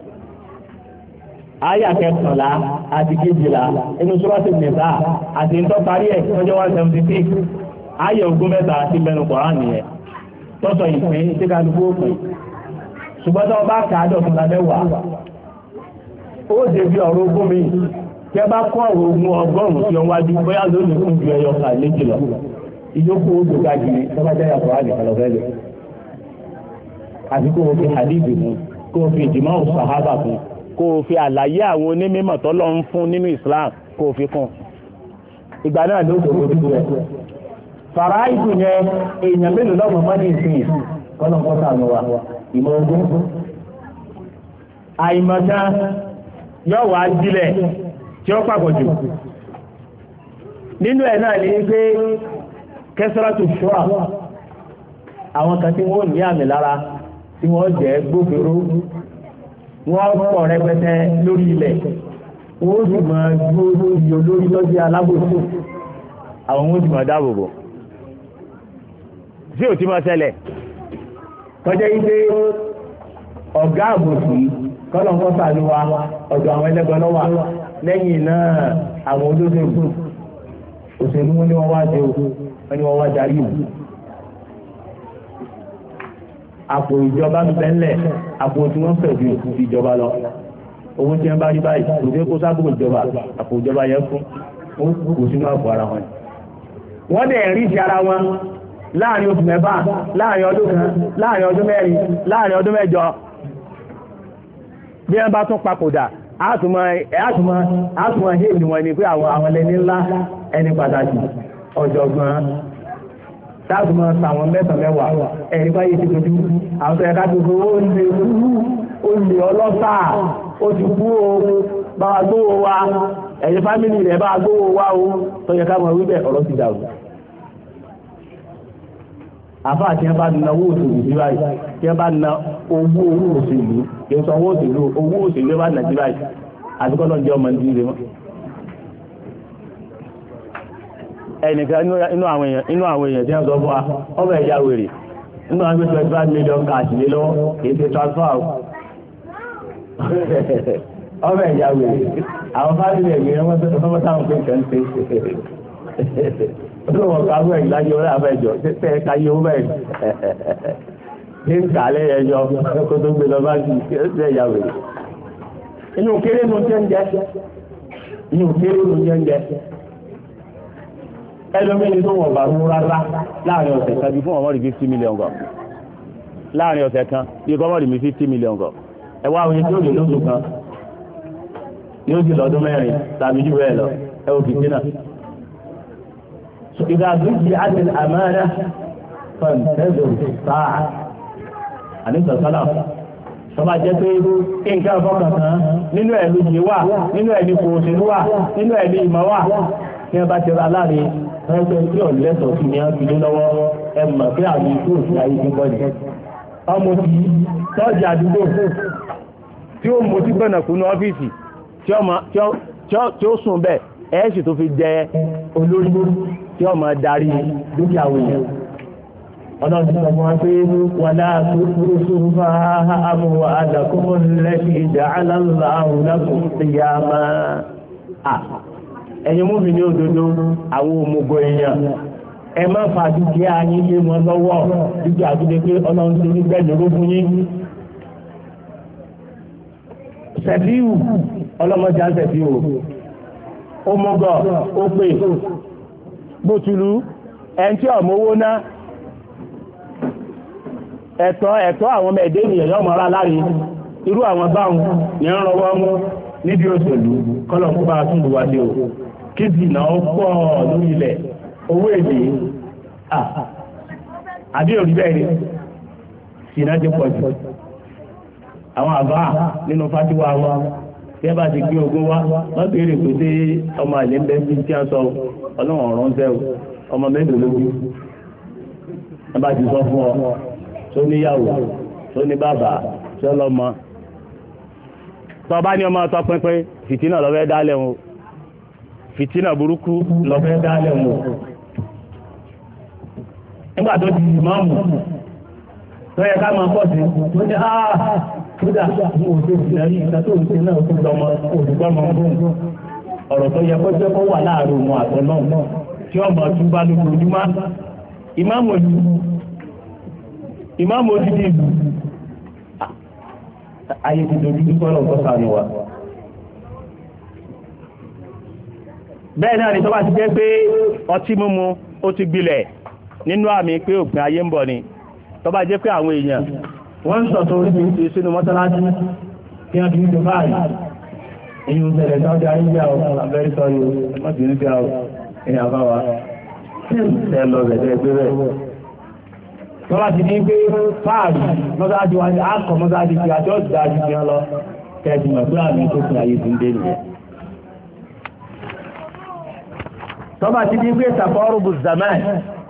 àyà kẹfànlá àti kejìlá inú Sūratu Nisa àti ìtọ́ parí ẹ̀ tọ́jọ́ 176 àyà ogún mẹ́ta àti mẹ́nu Kùránì nìyẹn tọ́sọ̀ ìpín tí ká dúgbò pín ṣùgbọ́n tó bá kàádọ̀ fún lábẹ́wàá ó dé bí ọ̀rọ̀ ogún mi tí ẹ bá kọ́ ọ̀rọ̀ ogún ọgọ́rùn-ún tí ó wájú bóyá lónìí fún ju ẹyọ kà méjì lọ ìyókù ó dòga jìnnì tó bá jẹ́ yàtọ̀ àdìsá lọ fẹ́lẹ̀ àti kó o fi hadith fún kó o fi ìjìmọ̀ sàhábà fún kó o fi àlàyé àwọn onímọ̀ tọ́lọ́ ń fún nínú Islam kó o fi kún ìgbà náà ló tó ojú rẹ̀ fàráìdù yẹn èèyàn mélòó lọ́mọ mọ́ ní ìsìn kọ́nà kọ́sà lọ wa ìmọ̀ ogún àìmọ̀ta yóò wá jílẹ̀ tí ó pàpọ̀ jù nínú ẹ̀ náà ní pé kẹsàrátù ṣọ́à àwọn kan tí wọ́n ní àmì lára tí wọ́n jẹ́ gbófinró wọ́n pọ̀ rẹpẹtẹ lórí ilẹ̀ wọ́n sì máa dúró lórí olórí lọ́jọ́ alábòsí àwọn wọ́n sì máa dáàbòbò tí ò tí máa ṣẹlẹ̀ tọ́jẹ́ ilé ọ̀gá àbòsí kọ́lọ̀kọ́sà ló wa ọ̀dọ̀ àwọn ẹlẹ́gbẹ́ lọ́wà lẹ́yìn náà àwọn olóṣèlú òṣèlú wọn ni wọ́n wá jẹ́ òkú wọn ni wọ́n wá darí ìlú àpò ìjọba ń bẹ́ńlẹ̀ àpò tí wọ́n fẹ̀ ju ìjọba lọ owó tí wọ́n bá rí báyìí kò dé kó sábò ìjọba àpò ìjọba yẹn fún ó kò sínú àpò ara wọn. wọ́n dẹ̀ rí ìṣe ara wọn láàrin oṣù mẹ́fà láàrin ọdún kan láàrin ọdún mẹ́rin láàrin ọdún mẹ́jọ bí wọ́n bá tún papòdà àtùmọ̀ hẹ́ẹ̀lì wọn ni pé àwọn ẹni ńlá ẹni pàtàkì ọ̀jọ̀gbọ́n táàtùmọ̀ àwọn mẹ́sàn mẹ́wàá ẹni báyìí ti dojú àwọn tó yẹ ká tó ó lè ọlọ́sà ó ti kú o bá wa gbówó wa ẹ̀yin fámìlì rẹ̀ bá wa gbówó wa o tó yẹ ká mọ̀ wíbẹ̀ ọ̀rọ̀ ti dàrú. àfa àti ẹ bá na owó òṣèlú sí báyìí tí ẹ bá na owó òṣèlú kì í sọ owó òṣèlú bá nà sí báyìí àti kọ́ lọ́n jẹ́ ọmọ ní ìrè mọ́. ẹnìkan inú àwọn èèyàn tí wọ́n sọ fún wa ọmọ ẹ̀yà wèrè nínú àwọn gbèsè 25 million cash lé lọ́wọ́ kì í ṣe transfer ọmọ ẹ̀yà wèrè àwọn fámìlì ẹ̀gbẹ́ wọn tó táwọn pé kẹ́ ń ṣe olóòwò káwọ́ ẹ̀yìn láyé orí àfẹ́jọ tẹ́ ẹ̀ka yé owó bẹ́ẹ̀ ní ìkàlẹ̀ ẹ̀yọ kó tó gbé lọ bá jù sí ẹ̀yà wèrè inú kéré nu jẹ́ ń jẹ́ ẹlòmíní tó wọ̀n bá rú rárá láàrin ọ̀sẹ̀ kan bí fún ọmọ rí 50 million gọ̀ láàrin ọ̀sẹ̀ kan bí kọ́mọ̀ rí mi 50 million gọ̀ ẹwà òye tí ó lè lóṣù kan yóò sì lọ́dún mẹ́rin tàbí jù bẹ́ẹ̀ lọ ẹwọ fìtí náà ìdàgbéjì àti àmàrà fọ̀ǹtẹ́zò sáà àníṣọ̀sọ́lá tọ́ba jẹ́ pé nǹkan fọ́kàn kan nínú ẹ̀ lóye wà nínú ẹ̀ ní kò òṣèlú wà nínú ẹ̀ ní ìmọ̀ wà tí wọ́n bá ti ra láàrin ẹgbẹ́ tí ò lẹ́tọ̀ọ́ sí ni wọ́n fi lé lọ́wọ́ ẹ mọ̀ pé àwọn ikú òfin ayé ti gbọ́dọ̀. ọmọ tí tọ́jú àdúgbò tí ó mú sí gbọ̀nàkúnú ọ́fíìsì tí ó sùn bẹ́ẹ̀ ẹ̀ sì tó fi jẹ olórí tí ó máa darí dúkìá wòye. ọlọ́run ti sọ fún wa pé wàlá tuntun fáhá àmúwà àdàkùnmọ́ lẹ́sìn ìjà aláǹláhùn lákùn síyámá. ẹ̀yin mú mi ní òdodo àwọn òmùgọ̀ èèyàn ẹ má fa dúkìá yín lé wọn lọ́wọ́ dúkìá tó lé pé ọlọ́run tó ní gbẹ̀lú rógún yín. sẹ̀fíù ọlọ́mọdé á sẹ̀fíù òmùgọ̀ ó pè bótulú ẹni tí ọmọ owó ná ẹ̀tọ́ àwọn ọmọ ẹ̀dẹ́ ènìyàn yọmọ ara láre irú àwọn báwọn ní ń rọwọ́ mú níbi òṣèlú kọ́lọ̀ kó bá a tún lùwà dé o kí dìnà ó pọ̀ lórí ilẹ̀ owó èdè àbí òrí bẹ́ẹ̀ ni ìná ti pọ̀ jù àwọn àbá nínú fátíwá wọn tí ẹ bá ti gbé ogún wá wọ́n béèrè pé sí ọmọ àlè ń bẹ́ sí tí a sọ ọlọ́run ọ̀rọ̀ ń fẹ́ o ọmọ mélòó ló bí wọ́n bá ti sọ fún ọ tó níyàwó tó ní bàbá tó lọ́mọ tọ́ bá ní ọmọ ọtọ́ pínpín fìtínà lọ́fẹ́ dálẹ̀ wọn fìtínà burúkú lọ́fẹ́ dálẹ̀ wọn nígbà tó di ìmáàmù tó yẹ ká máa pọ̀ sí tó ní kódà ní òṣè ìsìnàrí ìta tó ń ṣe náà tó lọmọ òṣùgbọ́mọ ọdún ọ̀rọ̀ tó yẹ kó jẹ́ kó wà láàrin òun àtọ̀ náà tí ọmọ tún bá lójoojúmọ́ ìmáàmù odidi ìlú ayé ti dojú ní kọ́lọ̀ tó sànù wa. bẹ́ẹ̀ náà ni tó bá ti jẹ́ pé ọtí mímu ó ti gbilẹ̀ nínú àmì pé òpin ayé ń bọ̀ ni tó bá jẹ́ pé àwọn èèyàn wọ́n ń sọ̀tọ̀ orí ti sínú mọ́sálásí kí wọ́n fi ń tó báyìí èyí ń tẹ̀lẹ̀ sáwọ́dí arígbà abẹ́rí sọ́rí wọ́n ti ní bí i àbáwá tẹ́ lọ bẹ̀rẹ̀ pé bẹ́ẹ̀ tọ́lá ti ní pé fáàrí mọ́sáájú wa ní àkọ́ mọ́sáájú ti àjọ́ ìdájú fi hàn lọ kẹ́ẹ̀sì mọ̀ pé àmì tó fi ayé ti ń dé nìyẹn. tọ́lá ti ní pé tàfọ́rùbù zaman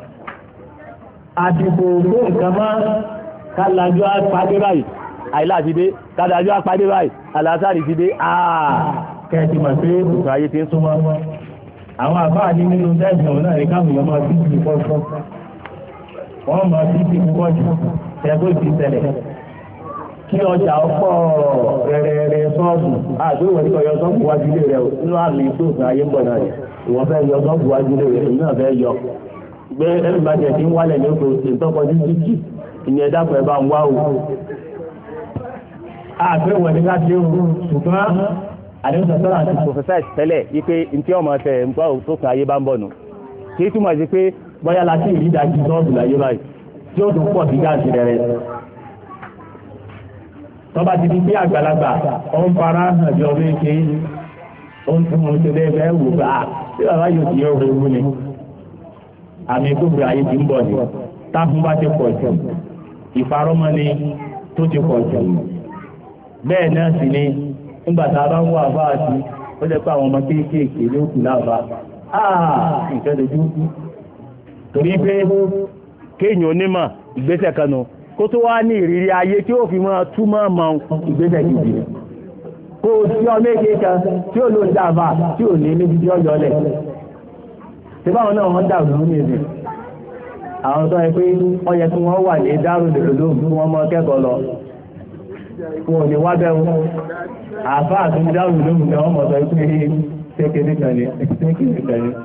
àdìbò tó nǹkan mọ́ kálájú apádé báyìí àìlá ti dé kálájú apádé báyìí alásàrì ti dé kẹ́ẹ̀sì mọ̀ pé òkú ayé ti ń súnmọ́. àwọn àbáà ní nínú tẹ́sán náà ní káwọn èèyàn máa fi ìdí pọ́pọ́ wọ́n máa fi ti púpọ̀ jù ẹgbẹ́ ti tẹ̀lẹ̀ kí ọjà ọ̀pọ̀ rẹ̀rẹ̀rẹ̀ sọ́ọ̀bù àgbéwọ̀ ní ọyọ sọ́ọ̀bù wájú ilé rẹ̀ nínú àmì ìgbóòsàn ayé ń bọ̀ náà rẹ̀ ìwọ̀n fẹ́ yọ sọ́ọ̀bù wájú ilé rẹ̀ ìlú náà fẹ́ yọ gbé ẹlùbàjẹ́ tí ń wálẹ̀ ní oko ìtọ́kọ sí jíjì ìní ẹ̀dàpọ̀ ẹ̀bá ń wá o àgbẹ̀wọ̀ ní láti léwu ṣùgbọ́n àdéhùn sọ̀rọ̀ àti professor tẹ́lẹ̀ wípé ntí ọmọ ọ̀sẹ̀ nǹkan tó kan ayé bá ń bọ̀ nù kí túmọ̀ sí pé bóyá láti ìrí ìdájí sọ́ọ̀bù láyé báyìí tí ó tún pọ̀ sí gáàsì rẹ̀ tọ́ba ti di pé àgbàlagbà ó ń fara hàn bí ọmọ èké ó ń tún un ṣẹlẹ̀ ẹgbẹ́ wò bá tí bàbá yóò ti yọ òru ni àmì gbogbo ayé ti ń bọ̀ ni táfún bá ti pọ̀ jù ìfarọ́mọ́ ni tó ti pọ̀ jù bẹ́ẹ̀ náà sì ni nígbà tá a bá ń wà bá a sí ó jẹ́ pé àwọn ọmọ kéékèèké ló kù láàbá nǹkan lójú torí pé kéèyàn onímọ̀ ìgbésẹ̀ kan nù kó tó wá ní ìrírí ayé tí ó fi máa túmọ̀ mọ́ ìgbésẹ̀ kejì kó o tí ọmọ èké kan tí ó ló ń dàbà tí ò ní níbi tí ó yọlẹ̀ tí báwọn náà wọ́n dàrú ní èdè àwọn tó yẹ pé ó yẹ kí wọ́n wà ní dárò lèrò lóhùn tí wọ́n mọ kẹ́kọ̀ọ́ lọ wọn ò ní wá bẹ́ẹ̀ wọn àfáà tó ń dárò lóhùn ni wọ́n mọ̀ sọ pé kékeré kan ní kékeré kan ní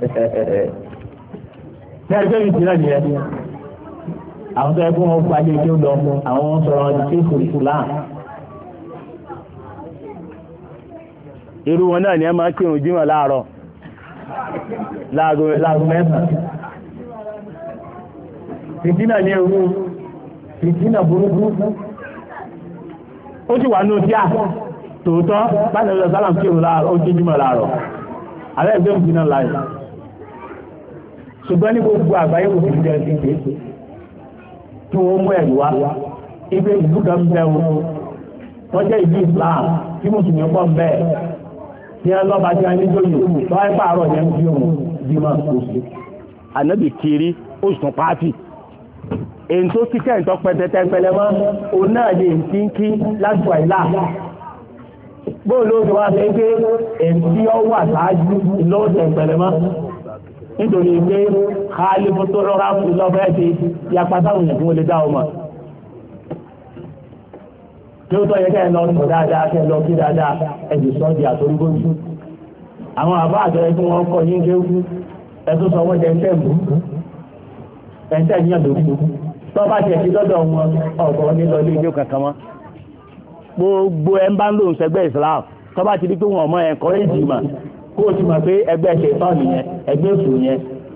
ẹgbẹ́ mi ti náà nìyẹn àwọn tó yẹ kí wọ́n gbájé kí ó lọ àwọn sọ̀rọ̀ ọdún tí kò kù láà irú wọn náà ni ẹ máa kírun jímọ̀ láàárọ̀ láago mẹ́sàn-án fìtínà ní ewu fìtínà burúkú ó sì wà ní ojú à tòótọ́ báyìí lọ sálàm kírun láàárọ̀ ó jímọ̀ láàárọ̀ ààrẹ ẹgbẹ́ fìtínà láì ṣùgbọ́n ní gbogbo àgbáyé kò fi jẹ́ sí pé kí wọ́n mú ẹ̀rù wá ibi ìlú kan bẹ́ wọn wọ́n jẹ́ ìlú Islam tí mùsùlùmí pọ̀ bẹ́ẹ̀ tí wọ́n lọ́ba tí wọ́n ní jóyè tó wáyé pààrọ̀ yẹn bí òun bí máa kó sí. ànábì kiri ó sùn pàtì èyí tó kí kẹ́ǹtọ́ pẹtẹtẹpẹlẹ mọ́ òun náà lè ti ń kí láti wà ilá bóòlù ó ti wá sí pé èyí tí ó wà sáájú ìlọ́ọ̀tẹ̀ pẹlẹ mọ́ nítorí pé káàlìfò tó rọra fún lọ́fẹ́ ṣe yapa sáwọn èèyàn tí wọ́n lè dá ọmọ tí ó tọ́ yẹ kẹ́ lọ sọ dáadáa kẹ́ lọ kí dáadáa ẹ̀jù sọ di àtorígbójú àwọn àbá àtọ́rẹ́ tí wọ́n kọ́ yín kéwú ẹ̀tún sọ wọ́n jẹ ẹ̀ńtẹ́ mú ẹ̀ńtẹ́ yíyàn lórí tọ́ bá tiẹ̀ sí lọ́dọ̀ wọn ọ̀gbọ́n ní lọ ilé ìjọ kankan wọn gbogbo ẹ̀ ń bá ń lòun sẹgbẹ́ Islam tọ́ bá ti di pé wọn ọmọ ẹ̀kọ́ èjì mà kó o ti mọ̀ pé ẹgbẹ́ ṣe tọ́ nìyẹn ẹgbẹ́ òṣù yẹn.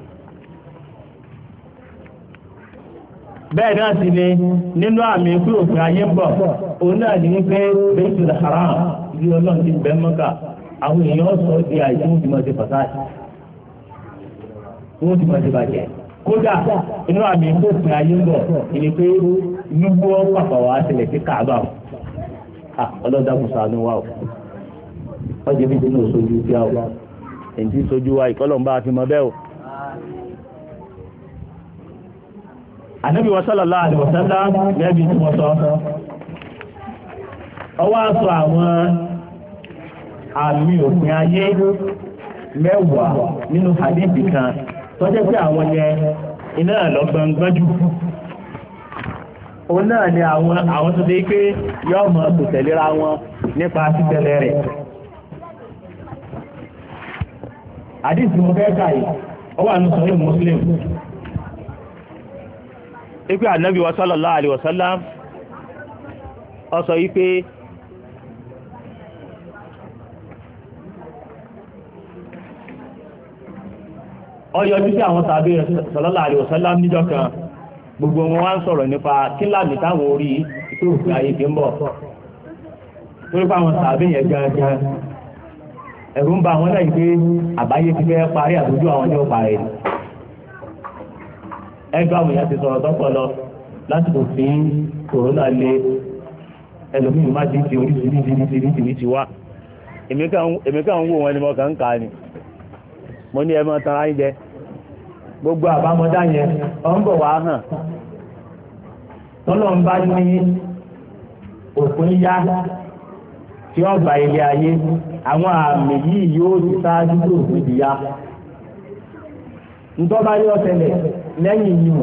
bẹ́ẹ̀ náà sì ni nínú àmì pé òfin ayé ń bọ̀ òun náà ní pé Baitul Haram ìlú ọlọ́run ti bẹ́ Mọ́kà àwọn èèyàn sọ di àìsí wọn ti mọ̀ sí pàtàkì wọn ti mọ̀ sí bàjẹ́ kódà nínú àmì pé òfin ayé ń bọ̀ ìní pé gbogbo pàpà wà á tilẹ̀ sí Káàbà ọlọ́dà mùsàlùmí wà ó wọ́n jẹ́ bí nínú sojú tí a wà èyí tí sojú wa ìkọlọ̀ ń bá fi mọ bẹ́ẹ̀ o. Ànábì sallallahu alaihi wasallam lẹ́bí tí wọ́n sọ ọwọ́ sọ àwọn àmì òpin ayé mẹ́wàá nínú hadithi kan tó jẹ́ pé àwọn yẹn iná lọ́gbọ̀ngbọ́n jù òun náà ni àwọn tó dé pé yọ́ mọ̀ kò tẹ̀léra wọn nípa títẹ̀lé rẹ̀. Àdísì mo fẹ́ káyì, ó wà ní Sahih Muslim. Ipe Ànábì sallallahu alaihi wasallam, ó sọ yí pé ó yọjú sí àwọn tàbí sallallahu alaihi wasallam níjọ́ kan, gbogbo wọn wá ń sọ̀rọ̀ nípa kíláàmì táwọn orí tó òfin ayé fi ń bọ̀. Torí pé àwọn tàbí yẹn gangan ẹ̀rù ń bá àwọn náà pé àbáyé ti fẹ́ parí àtúnjú àwọn ọjọ́ parí ẹgbẹ́ àwọn èèyàn ti sọ̀rọ̀ tọ́pọ̀ lọ lásìkò tí kòrónà lé ẹlòmíì má ti fi oríṣiríṣi wá èmi kàn ń wò wọn ni mo kàn ń kà ní mo ní ẹmọ tara ń jẹ gbogbo àbámọ́dá yẹn ọ ń bọ̀ wá hàn tọ́lọ́ ń bá ní òpin yá tí ó gba ilé ayé àwọn àmì yìí yóò ti sáájú tó fi ya ntọ́ba yóò tẹ̀lẹ̀ lẹ́yìn yìí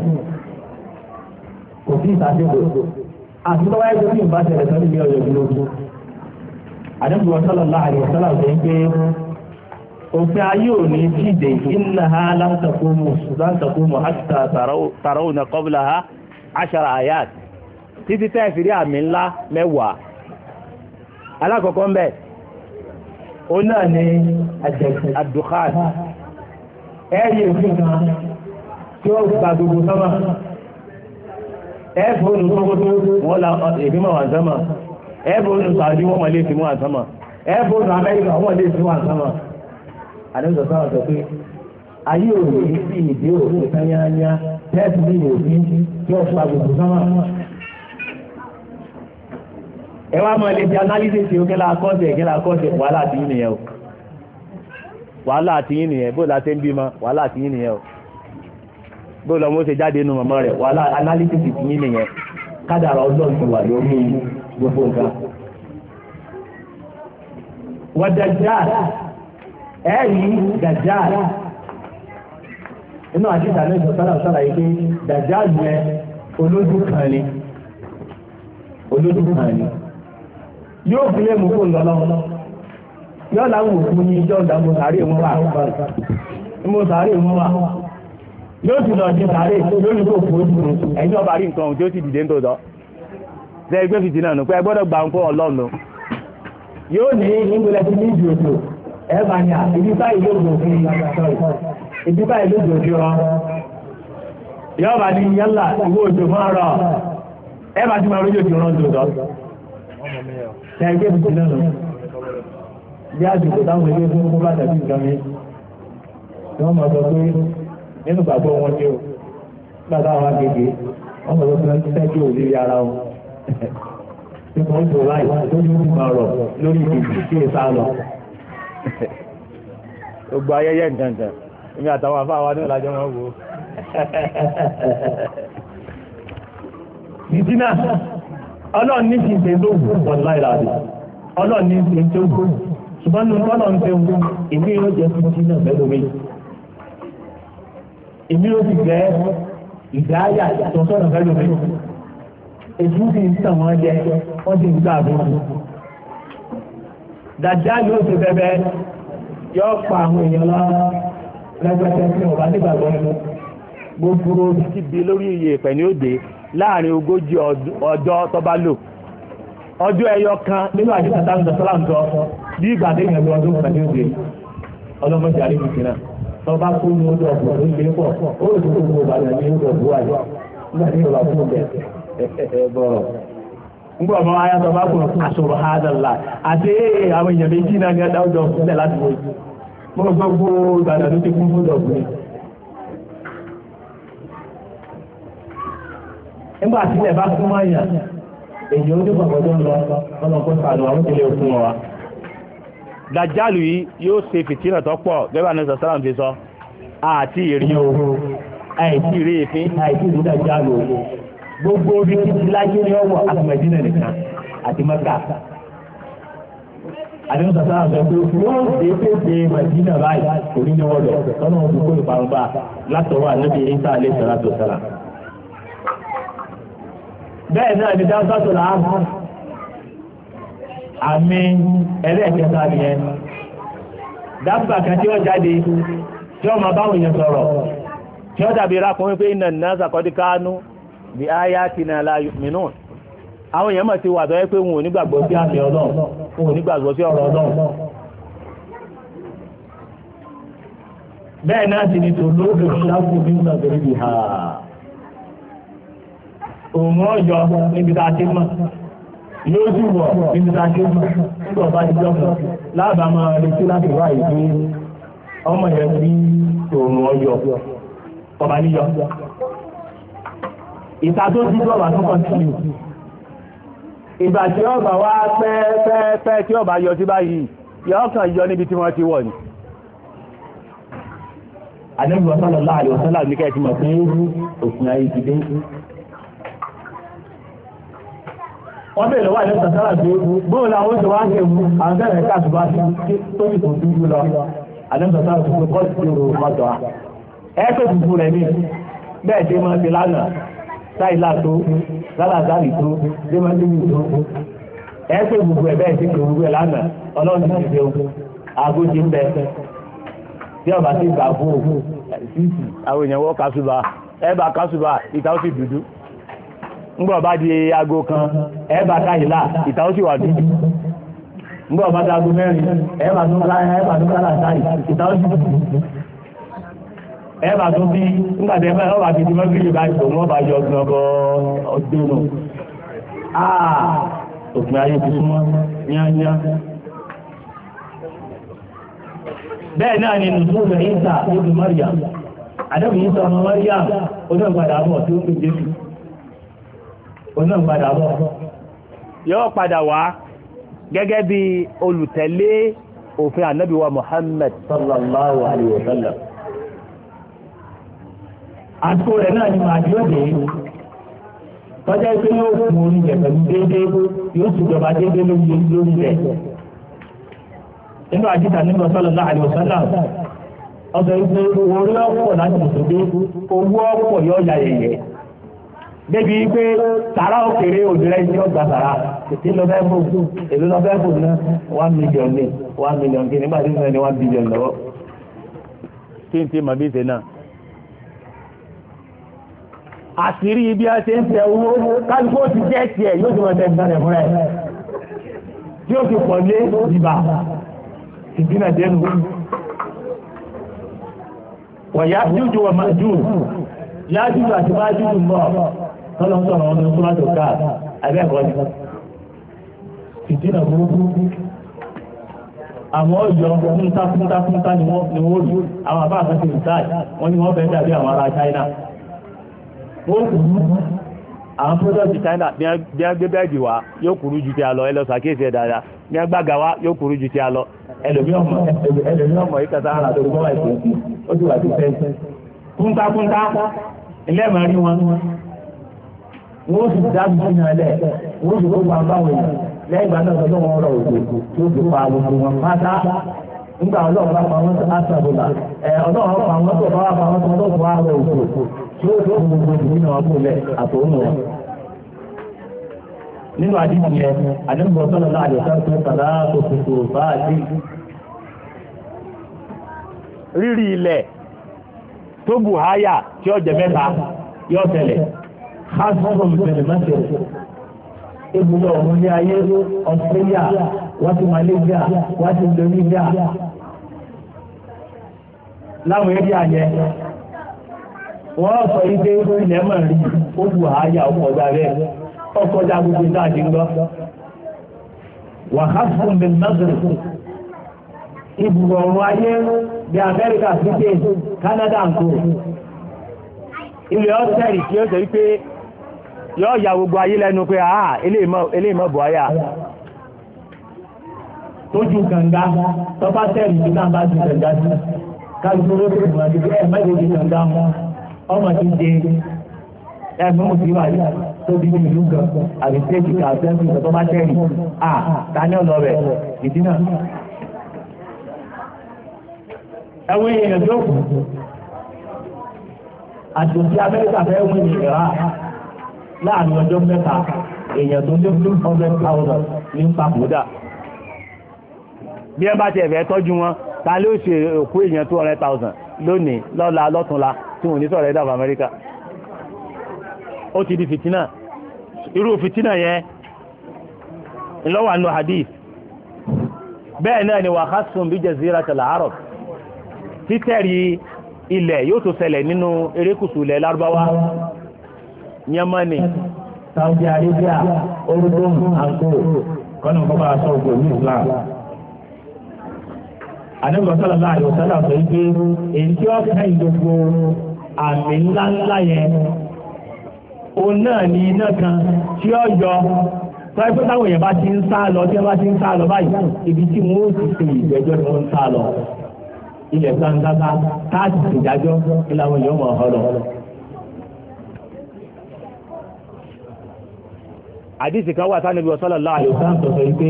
kò sí ìsàdégbò àti tọ́ba yóò tó ìbá tẹ̀lẹ̀ sọ́dún ní ọ̀yọ́ gbólógbó àdébùwọ̀ sallallahu alaihi wasallam ṣe ń gbé òfin ayé ò ní tíde innaha lan taqumu hatta tarawna qablaha 10 ayat títí tẹ́ fi rí àmì ńlá mẹ́wàá alákọ̀ọ́kọ́ ń bẹ̀ ó náà ní àdùkán ẹ̀rí òfin kan tí ó gba gbogbo sọ́mà ẹ̀fọ́ olùsọ́gbọ́tò wọ́n la èmi mọ̀ wà sọ́mà ẹ̀fọ́ olùsọ́àdí wọ́n mọ̀ lé fi mú wà sọ́mà ẹ̀fọ́ olùsọ́ Amẹ́ríkà wọ́n lé fi wà sọ́mà àdéhùn sọ́mà sọ pé ayé òní sí ìdí òfin tányányá tẹ́sí ní òfin tí ó gba gbogbo sọ́mà ẹ wá mọ̀ lè fi analysis tí ó kẹ́lá akọ́sẹ̀ wàhálà àti yín nìyẹn o wàhálà àti yín nìyẹn bó la ṣe ń bímọ wàhálà àti yín nìyẹn o bó lọ mọ́ ṣe jáde nínú mọ̀mọ́ rẹ̀ wàhálà analysis tí yín nìyẹn kádàrà ọlọ́run ti wà lórí gbogbo nǹkan. wọ́n Dajjal ẹ̀rí Dajjal inú àti ìsàlẹ̀ ìjọsọ́lá sọ́la yìí pé Dajjal yẹn olójú kan ni yóò fi lé mú fún lọ́lọ́ yóò láwọn òkú ní ìjọ ìdàmú sàárè wọn wà yóò sì lọ sí sàárè yóò ní kò fún ojú ẹ̀yìn ọba rí nǹkan tí ó sì dìde ń tòótọ́ ṣe ẹgbẹ́ fìdí náà nù pé ẹgbọ́dọ̀ gba nǹkan ọlọ́run yóò ní ìgbìlẹ̀ tí ní ìjì òjò ẹ̀bà ní ibi báyìí lóòjò òfin ibi báyìí lóòjò òfin rọ yóò bá ní yálà ìwé òjò máa rọ ẹ̀bà tí máa rójò ti rán tòótọ́ ẹgbẹ́ ìdí náà lọ bí àsìkò táwọn ilé fún kó bá tàbí nǹkan mi tí wọ́n mọ̀ sọ pé nínú gbàgbọ́ wọn ní o gbàgbọ́ àwọn agbègbè wọ́n mọ̀ sọ pé wọ́n ti fẹ́ kí ò lè yára wọn tí wọ́n tó láì tó ní ìlú máa rọ̀ lórí ìgbèjì tí è sá lọ. gbogbo ayẹyẹ nǹkan èmi àtàwọn afáwa ní ìlàjọ wọn wò ó. ìdí náà ọlọ́run ní ti ṣe lóògùn ọ̀la ìlàdì ọlọ́run ní ti ṣe lóògùn ṣùgbọ́n ní ọlọ́run ṣe wù èmi yóò jẹ́ fún jìnnà pẹ̀lú mi èmi yóò sì jẹ́ ìdáyà ìtọ́sọ́nà pẹ̀lú mi èjú sì ń tàn wọ́n jẹ wọ́n sì ń gbà fún mi. Dàjà yóò ṣe bẹ́bẹ́ yóò pa àwọn èèyàn lọ lẹ́gbẹ̀ẹ́ tí wọ́n bá nígbàgbọ́ nínú gbogbo ti bí lórí iye ìpẹ̀ ní òde láàrin 40 ọjọ́ tó bá lò ọjọ́ ẹyọ kan nínú àjíṣà táwọn ìjọsọ́lá ń sọ bí ìgbà tí ìyẹn ọdún kan ní òde ọlọ́mọdé àríkùnkì náà tó bá kó ní ọdún ọ̀pọ̀ tó lé pọ̀ ó rò tó gbogbo ìbàdàn ní ọdún ọ̀pọ̀ wáyé nígbà tí ìwà fún bẹ̀ bọ̀rọ̀ nígbà ọmọ ayá tó bá kún àṣọrọ̀ hádàlá àti àwọn èèyàn méjì náà ní ọdún ọjọ́ sílẹ̀ láti wọ́n gbogbo ìbàdàn ló ti kún fún ọ̀pọ̀ nígbà tí ilẹ̀ bá fún máa yàn èyí ó dúpọ̀ pọ̀jọ́ lọ ọlọ́pọ̀ sàánù àwọn tẹ́lẹ̀ òfin wa. Dàjálù yìí yóò ṣe fìtínà tó pọ̀ gẹ́gẹ́ bá ní sàlám ti sọ àti ìrí o àìsí ìrí ìfín àìsí ìrí Dàjálù o gbogbo orí títí láyé ní ọwọ́ àti Mẹdínà nìkan àti Mẹ́kà. àdéhùn sàlám sọ pé yóò ṣe pèsè Mẹdínà báyìí orí ní wọ́n lọ tọ́nà òfin kó ìparun bá látọwọ́ ànábì Ìsá alayhi salatu wassalam. bẹ́ẹ̀ náà ni dáńsátò láàmù àmì ẹlẹ́ẹ̀kẹta nìyẹn dábà kan tí ó jáde tí ó máa báwọn èèyàn sọ̀rọ̀ tí ó dàbí rákùnrin pé inna an-nasa qad kanu bi ayatina la yu'minun àwọn èèyàn mọ̀ sí wà tó yẹ pé wọn ò nígbàgbọ́ sí àmì Ọlọ́run wọn ò nígbàgbọ́ sí ọ̀rọ̀ Ọlọ́run. bẹ́ẹ̀ náà sì ni tòlóògbé ṣáàbù bí wọn àgbẹ̀rẹ̀ bì hà òun ọjọ́ níbi tá a ti mọ̀ lójú wọ̀ níbi tá a ti mọ̀ nígbà bá ti jọ́pọ̀ láàbà máa retí láti wá ìdí ọmọ yẹn sí òun ọjọ́ ọba níyọ. ìta tó ti gbọ́ wà tó kọ́ntínú ìgbà tí ọba wá pẹ́ẹ́pẹ́ẹ́pẹ́ tí ọba yọ sí báyìí yọ kàn yọ níbi tí wọ́n ti wọ̀ ni. Ànábì sallallahu alaihi wasallam ní kẹ́ẹ̀tì mọ̀ pé òfin ayé ti dé. wọ́n bèèrè wà ní sàtàrà tí bóò láwọn oṣù wá ń kẹwù àwọn bẹ̀rẹ̀ káàkiri bá tó sì tún dúdú lọ àdẹ́sàtàrà tó kọ́ sí ìrò mọ́tọ̀ ẹ́ẹ̀kọ́ tuntun rẹ̀ ní bẹ́ẹ̀ tí máa ti lánàá sáìlá tó lálàzárì tó tí máa ti tó ẹ́ẹ̀kọ́ gbogbo ẹ̀ bẹ́ẹ̀ tí kò gbogbo ẹ̀ lánàá ọlọ́run ti ṣe aago ti ń bẹ tí ọba ti gbà fún òkú síìtì àwọn èèyàn wọ́ kásùbà ẹ̀bà kásùbà ìta ó sì dúdú ńgbọ̀ bá di aago kan ẹ̀bà káyìlá ìta ó sì wà dúdú ńgbọ́ bá dágó mẹ́rin ẹ̀bà tó láàáì ìtàwọ́sí ẹ̀bà tó bí nígbàtí ẹ̀bà ọba ti di mọ́gírí bá ìtò wọ́n bá yọ ọgbọ̀n ọdún òpin ayé ti súnmọ́ yányá bẹ́ẹ̀ náà ni nùsùlùmí ìsà ìbí Maryam àdẹ́bù yìí sọ ọmọ Maryam onáàgbàdà bọ̀ tí ó pè Jésù onáàgbàdà bọ̀ yóò padà wá gẹ́gẹ́ bí olùtẹ̀lé òfin ànábì wa Muhammad sallallahu alaihi wa sallam àtò rẹ̀ náà ni màá yóò dé tọ́jà pé yóò fún oúnjẹ pẹ̀lú déédéé yóò sì jọba déédéé lórí rẹ̀ nínú àjíta nínú sallallahu alaihi wa sallam ọ̀sẹ̀ ìpé orí ọ̀pọ̀ láti mùsùlùmí owó ọ̀pọ̀ yóò yà yẹ̀yẹ̀ débi pé tààrà òkèrè òdìrẹ́ tí ó gbà tààrà tí lọ fẹ́ fò èlò lọ fẹ́ fò ná 1 million ní 1 million kí nígbà tí ó ní 1 billion lọ́wọ́ kí n tí mà bí ṣe náà àṣírí ibi a ṣe ń tẹ owó kálukú ó ti jẹ́ tiẹ̀ yóò ti mọ̀ tẹ́ ìgbàlẹ̀ fún ẹ̀ tí ó ti pọ̀ lé ìbà ìdínà jẹ́nu wọ̀yá jújù wọ̀ máa jù yá jújù àti máa jújù mọ́ tọ́lọ́sọ̀rọ̀ ọdún tó máa tó káà abẹ́ẹ̀kọ́ ni ìdínà burúkú àwọn ọjọ́ fúnta ni wọ́n rí àwọn àbá àkọsí ìsáì wọ́n ni wọ́n bẹ̀ẹ́ dàbí àwọn ará China wọ́n kùrú àwọn product China bí a gbé bẹ́ẹ̀dì wá yóò kùrú ju ti a lọ ẹlọ́sàkéèsì ẹ̀dára bí a gbága wá yóò kùrú ju ti a lọ ẹlòmí ọmọ ìkàtà ara tó gbọ́ ẹ̀kọ́ ó ti wà sí fẹ́ kúńtà ilé ẹ̀mọ̀ rí wọn wọ́n sì dábì sí náà lẹ̀ wọ́n sì gbogbo àbáwọ̀ yìí lẹ́yìn ìgbà náà tó wọ́n rọ̀ òjò tí ó fi pa gbogbo wọn pátá nígbà ọlọ́run bá pa wọ́n sàbòlà ọlọ́run pa wọ́n tó bá wà pa wọ́n tó bá wà rọ̀ òjò tí ó tó gbogbo ìdílé wọn kò lẹ̀ àtòun wọn. nínú àdìsí yẹn àdìsí ọ̀sán náà àdìsí tó tàdá tó kòkò bá àdì. rírí ilẹ̀ tó bù háyà tí ó jẹ mẹ́ta yóò tẹ̀lẹ̀ hásùn tẹ̀lẹ̀ mẹ́tẹ̀ ibùdó ọ̀hún ní ayé Australia wọ́n ti Malaysia wọ́n ti Indonesia láwọn eré àyẹ wọ́n sọ ilé ilẹ̀ mọ̀ rí ó bù háyà ọkọ̀já rẹ̀ ọkọ̀já gbogbo dáadé ń lọ wà hásùn tẹ̀lẹ̀ mẹ́tẹ̀ ibùdó ọ̀hún ayé bí Amẹ́ríkà Britain Canada and co ilẹ̀ ọ́sẹ̀rì tí ó tẹ̀rí pé yọ́ ya gbogbo ayé lẹ́nu pé àà eléèmọ̀ bọ̀ ayá tójú kànga tọ́pá tẹ̀rì tí náà bá ti kànga sí kálùkúrò tó mọ̀ sí ẹ̀ mẹ́jẹ̀jì kànga mọ́ ọmọ ti dé ẹgbẹ́ mú sí wà ní tó bí ìlú gan àbí tẹ́jì kàfẹ́ǹsì tọ́pá tẹ̀rì tání ọ̀nà rẹ̀ ìdínà ẹwọ́n èèyàn tó kù àtòsí Amẹ́ríkà fẹ́ wọ́n ní ìrà láàrin ọjọ́ mẹ́ta èèyàn tó lé 200,000 ní papòdà bí ẹ bá ti ẹ̀fẹ́ tọ́jú wọn ta ló ṣe òkú èèyàn 200,000 lónìí lọ́la lọ́túnla tí wọ́n ní sọ̀rọ̀ ẹ̀dà Amẹ́ríkà ó ti di fìtínà irú fìtínà yẹn ìlọ́wà nù hadith bẹ́ẹ̀ náà ni wà khassun bí jaziratil arab títẹ̀rí ilẹ̀ yóò tó ṣẹlẹ̀ nínú erékùsù ilẹ̀ Lárúbáwá Yemeni Saudi Arabia Urdun àǹkó kọ́nà kọ́bà aṣọ ògbò ní Islam àdébọ̀sọ́lá láàrin òṣèlú àṣọ ìgbé èyí tí ó fẹ́ ìgbogbo àmì ńláńlá yẹn òun náà ní iná kan tí ó yọ tọ́ ẹgbẹ́ táwọn èèyàn bá ti ń sá lọ tí wọ́n bá ti ń sá lọ báyìí ibi tí wọ́n ó ti ṣe ìgbẹ́jọ́ ni wọ́n ń sá lọ ilẹ̀ gbangba káàdì ìdájọ́ ìlànà yóò mọ̀ ọ́ lọ. àdìsí kan wà sánibí sallallahu alaihi wasallam sọ pé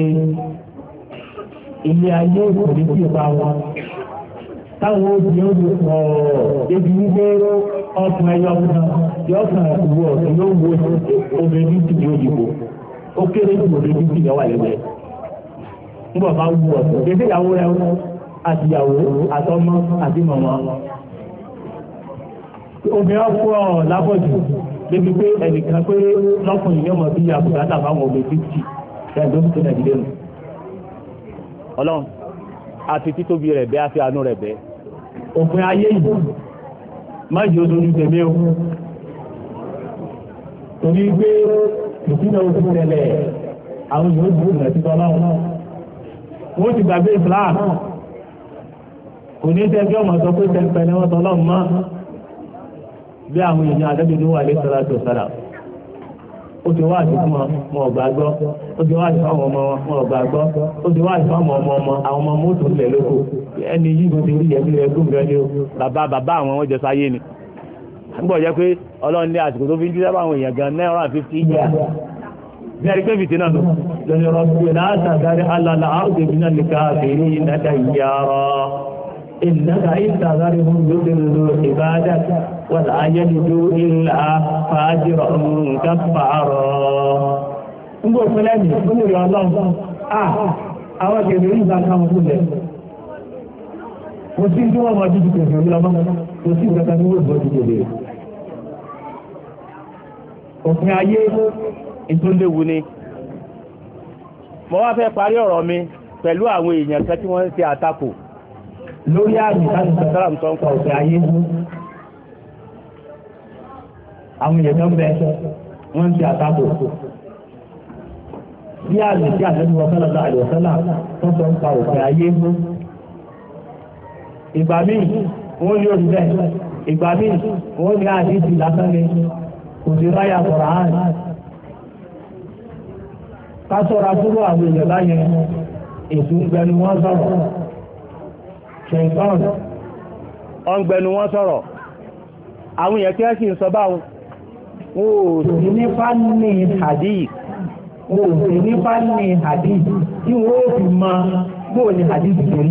ilé ayé kò ní sí ipa wọn táwọn obìnrin ó ti pọ̀ débi wípé ọkùnrin ẹyọ kan yóò kàn wọ yóò wo obìnrin tí yóò dìbò ó kéré jù obìnrin tí yóò wà lẹ́gbẹ̀ẹ́ nígbà bá wù ọ̀sán dédé ìyàwó rẹ̀ àtìyàwó àtọmọ àti mọ̀mọ́ obìnrin ọkọ̀ lábọ̀jù débi pé ẹnìkan pé lọ́kùnrin yóò mọ̀ bí àbùkátà fáwọn obìnrin 50 ẹ̀ẹ́dọ́ tó nàìjíríà nù ọlọ́run àti títóbi rẹ̀ bẹ́ àfi àánú rẹ̀ bẹ́ òpin ayé yìí má jẹ́ olórí tẹ̀mí o torí pé ìpínlẹ̀ oṣù tẹ̀lẹ̀ àwọn yóò dúró rẹ̀ títọ́ ọlọ́run wọ́n ti gbàgbé Islam kò ní tẹ́gbẹ́ ọmọ sọ pé tẹ́gbẹ́ ni wọ́n tọ́lọ́ mọ́ bí àwọn èèyàn àdẹ́bìnrin wà lè sọ́ra tó sára ó ti wá àti fún ọmọ ọgbà gbọ́ ó ti wá àti fún ọmọ ọgbà gbọ́ ó ti wá àti fún ọmọ àwọn ọmọ mọ́tò ńlẹ̀ lóko ẹni yìí ló ti rí ẹbí rẹ gómìnà ni ó bàbá àwọn wọn jẹ sáyé ni nígbà jẹ́ pé ọlọ́run ní àsìkò tó fi ń jíṣẹ́ báwọn èèyàn gan 950 years ní ẹ̀rí pé fìtí náà lónìí rọ́bì náà tàgárí alàlà áwùjẹ bí náà lè ká àbẹ̀rí ìnáda ìyàrá ìnáda ìtàgárí hún lódìrò ìbádà wọ́n ayélujú ìlà fàájìrọ̀ káfàárọ̀. Ngbò fúnlẹ̀ mi fún ìrìn ọlọ́run àwọn kèrè ìgbà káwọn fúnlẹ̀ kò sí tí wọ́n mọ̀ jíjù kèrè ọlọ́mọ kò sí ìgbàkan ní wọ́n bọ́jú kèrè. Òfin ayé ìtúndéwu ni mo wá fẹ́ parí ọ̀rọ̀ mi pẹ̀lú àwọn èèyàn kan tí wọ́n ń ṣe àtakò lórí àmì láti sọ̀tàrà ń sọ́nkọ̀ òfin ayé. Àwọn èèyàn kan bẹ wọ́n ń ṣe àtakò bí àmì tí àtẹ́jú ọ̀sánlá àlùsánlá tó sọ ń pa òfin ayé mú. Ìgbà míì wọ́n ní orí bẹ́ẹ̀ ìgbà míì wọ́n ní àdíjì lásán ni kò sí ráyà sọ̀rọ̀ àárín. Ká sọ́ra fúrú àwọn èèyàn láyé ètò ìgbẹnu wọn sọ̀rọ̀ ṣẹ̀ǹkan ọ̀ngbẹnu wọn sọ̀rọ̀ àwọn èèyàn tí wọ́n sì ń sọ báwọn wọn ò sí ní fánì hadith wọn ò sí ní fánì hadith tí wọ́n ó fi mọ bóò ní hadith torí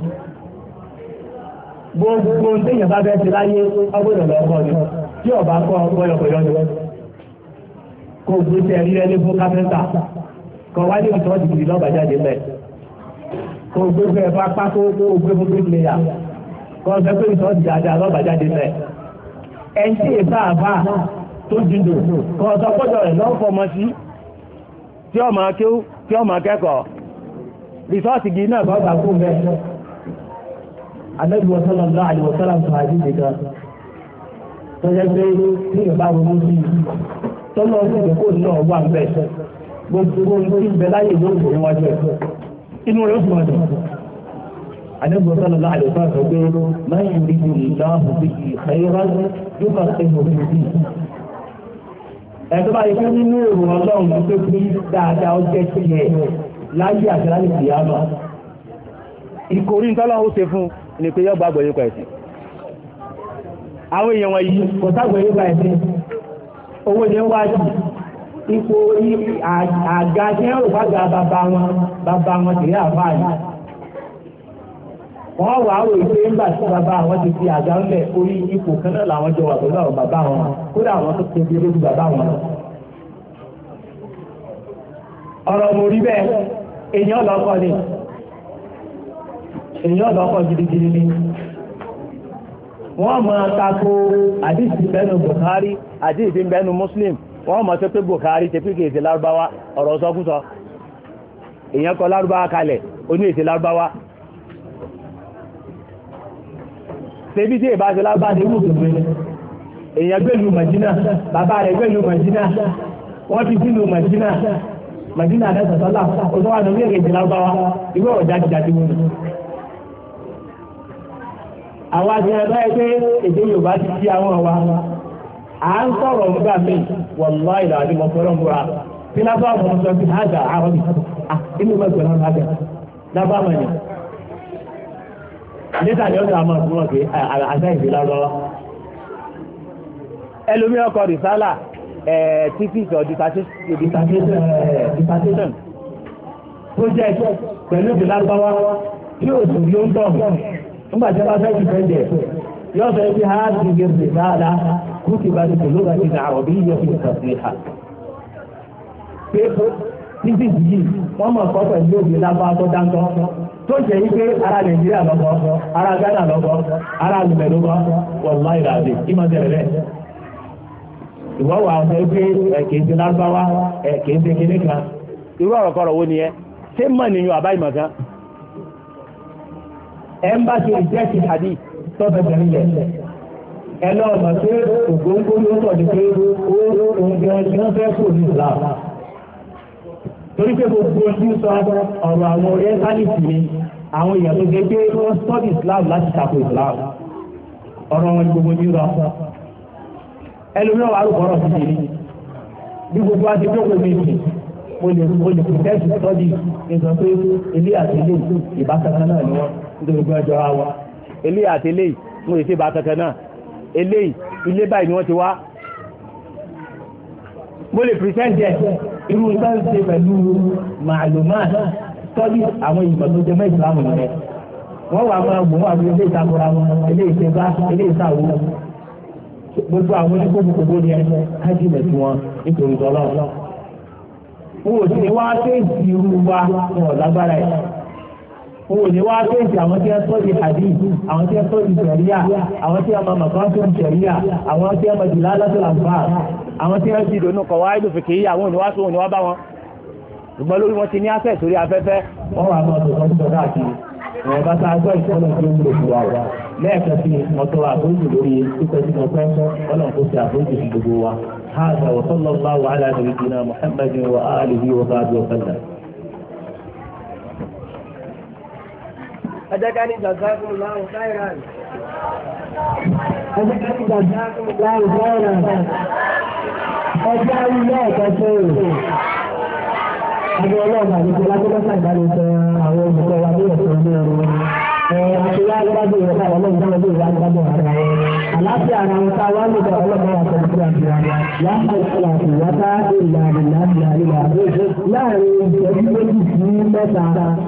gbogbo téèyàn bá bẹ́ẹ̀ ti láyé ọgbọ́dọ̀ lọ́kọ́ ni tí ọba kọ́ ọgbọ́yọ̀kọ̀yọ́ ni kò gbé tẹ̀ rí ẹni fún kápẹ́ńtà kọ wá ní ìtọ́ ìdìbò lọ́ba jáde mẹ́ kó o gbé fún ẹ pápá kó o gbé fún bíríkìlẹ̀yà kó o fẹ́ pé ìtọ́ ìdìbò àdá lọ́ba jáde mẹ́ ẹni tí èsà àbá tó jìndò kó o sọ pọ́jọ rẹ̀ lọ́wọ́ fọmọ sí tí ọmọ akẹ́kọ̀ọ́ rìsọ́ọ̀tì gí náà kọ́ gbà fún bẹ́ẹ̀ Ànábì sallallahu alaihi wasallam àdí nìkan tó yẹ pé ní ìbá ronú sí tọ́lọ́ sí ìdókòwò náà wà ń bẹ̀ gbogbo tí ń bẹ láyé yóò wò níwájú ẹ̀ inú rẹ̀ ó sì wọ́n dùn. Ànábì sallallahu alaihi wasallam sọ pé man yuridillahu bihi khayran yufaqqihhu fid-din. Ẹ̀tọ́ bá yẹ kí nínú èrò ọlọ́run tó fi dáadáa ó jẹ́ sí ẹ̀ láyé àti láyé ìyáàmà. Ìkórí ńtọ́lọ́ ó ṣe fún ni pé yọ́ gbàgbọ́ nípa ẹ̀sìn. Àwọn èèyàn wọ̀nyí kò ságbọ́ nípa ẹ̀sìn. Owó ni ó wájú. Ipò àga tí ẹ̀rù fàgà bàbá wọn ti rí àfáàyè. Wọ́n wà á rò pé ńgbà tí bàbá àwọn ti fi àga ńlẹ̀ orí ipò kan náà làwọn jọ wà pẹ̀lú àwọn bàbá wọn kódà àwọn tó tóbi lójú bàbá wọn. Ọ̀rọ̀ mo rí bẹ́ẹ̀ èèyàn lọ́kọ̀ ni èèyàn lọ́kọ̀ gidigidi ni. Wọ́n máa tako àdìsí bẹ́nu Bukhari àdìsí bẹ́nu Muslim. Wọ́n mọ̀ tó pé Bukhari ṣe pínkì èsè lárúbáwá ọ̀rọ̀ sọkúsọ èèyàn kọ lárúbáwá kalẹ̀ oní èsè lárúbáwá tẹbí tí ìbá ṣe lárúbáwá ní mùsùlùmí èèyàn gbèlú Mẹdínà bàbá rẹ̀ gbèlú Mẹdínà wọ́n ti sínú Mẹdínà lẹ́sọ̀tọ́lá oṣù wà ní èsè lárúbáwá ìwé ọ̀já ti jáde wọn. Àwọn àti ẹ̀rọ ẹgbẹ́ èdè Yorùbá ti fi àwọn wa à ń sọ̀rọ̀ nígbà míì wọ̀lọ́ ìlà àti mọ̀fọ́lọ́mùra tí lábá ọmọ sọ bí hájà àrọ́bì inú mẹ́gbẹ̀ náà lábẹ́ lábá mọ̀ ní. Níta ni ó sọ àmọ́ fún wọn pé àṣà ìdí lárọ́. Ẹlòmí ọkọ̀ rìsálà thesis or dissertation project pẹ̀lú ìdí lárúbáwá tí ó sì ló ń tọ̀ nígbà tí wọ́n fẹ́ ti fẹ́ jẹ yóò fẹ́ fi há ti gé rìsálà كتبت بلغة عربية فصيحة. Títí yìí, wọ́n mọ̀ kọ́ pẹ̀lú òbí lábá tó dáńtọ́. Tó jẹ́ wípé ará Nàìjíríà lọ́kọ́, ará Ghana lọ́kọ́, ará Lùmẹ̀ lọ́kọ́, wallahi ìràdì, kí máa tẹ̀lé rẹ̀. Ìwọ́ wà ọ̀sẹ̀ pé ẹ̀kẹ́ ti lárúbáwá, ẹ̀kẹ́ ti kíní kan. Irú ọ̀rọ̀ kọ̀rọ̀ wo ni ẹ? Ṣé mọ̀ nìyàn àbá ìmọ̀ kan? ẹ̀ ń bá ṣe ìjẹ́sì hadith tọ́fẹ́ bẹ̀rẹ̀ yẹn ẹ lọ́ọ́ mọ̀ pé ògbóngbó ló sọ̀ ní pé oúnjẹ ọjọ́ fẹ́ kò ní Islam torí pé gbogbo ojú sọ ọ̀rọ̀ àwọn orientalist ni àwọn èèyàn tó gé pé wọ́n study Islam láti tako Islam ọ̀rọ̀ wọn gbogbo ní rọ ẹlòmíràn wà lóko ọ̀rọ̀ títí ní bí gbogbo àti tó kò méjì mo lè protest study nǹkan pé ilé àti ilé ìbákankan náà ni wọ́n nítorí pé ọjọ́ wa wá ilé àti ilé mo lè ṣe ìbákankan náà eléyìí ilé báyìí ni wọ́n ti wá mo lè present ẹ̀ irú nǹkan ṣe pẹ̀lú màlúmá study àwọn ìmọ̀ tó jẹ mọ́ ìsìlámù nìyẹn wọ́n wà máa wò wọ́n àwọn ilé ìtakora wọn ilé ìṣẹ́bá ilé ìṣàwó gbogbo àwọn oníkókòkò ní ẹgbẹ́ kájìlẹ̀ tí wọ́n nítorí tọ́lọ́ wọn ò sì ní wá fèsì irú wa wọn lágbára ẹ̀ wọn ò ní wá fèsì àwọn tí wọ́n study hadith àwọn tí wọ́n study sẹ̀ríà àwọn tí wọ́n máa mọ̀ kán tó ń sẹ̀ríà àwọn tí wọ́n máa jù lálásọ̀ làǹfà àwọn tí wọ́n ti dònú kọ̀wá ìlúfèkè yìí àwọn òníwá tó òníwá bá wọn ṣùgbọ́n lórí wọn ti ní access sórí afẹ́fẹ́ wọ́n wà máa tọ̀tọ̀ tó káàkiri ìwọ̀n bá tá a gbọ́ ìfọ́nà tó ń lò fún wa wá lẹ́ẹ̀kan sí mọ́tò àbójú lórí pípẹ́ tí mo fẹ́ ọlọ́run kó ṣe àbójú fún gbogbo wa هذا وصلى الله على نبينا محمد وآله وصحبه وسلم. أدكاني جزاكم الله خيرا. أدكاني جزاكم الله خيرا. أجعل الله كثير. Adé ọlọ́run àti ìṣẹ́lá tó bá ṣàgbáyé sọ àwọn olùkọ́ wa ní ẹ̀sọ́ ilé ọ̀rọ̀ àti wá gbájú ìwọ̀n àwọn ọlọ́run tó lọ́dún ìwà gbájú ara wọn. Àlàáfíà ara wọn tá wá nígbà ọlọ́run wa sọ fún àti wa. Láàpá ìṣẹ̀lẹ̀ àti ìwátá ìlànà ìlànà ìlànà láàrin ìṣẹ́jú méjì sí mẹ́ta.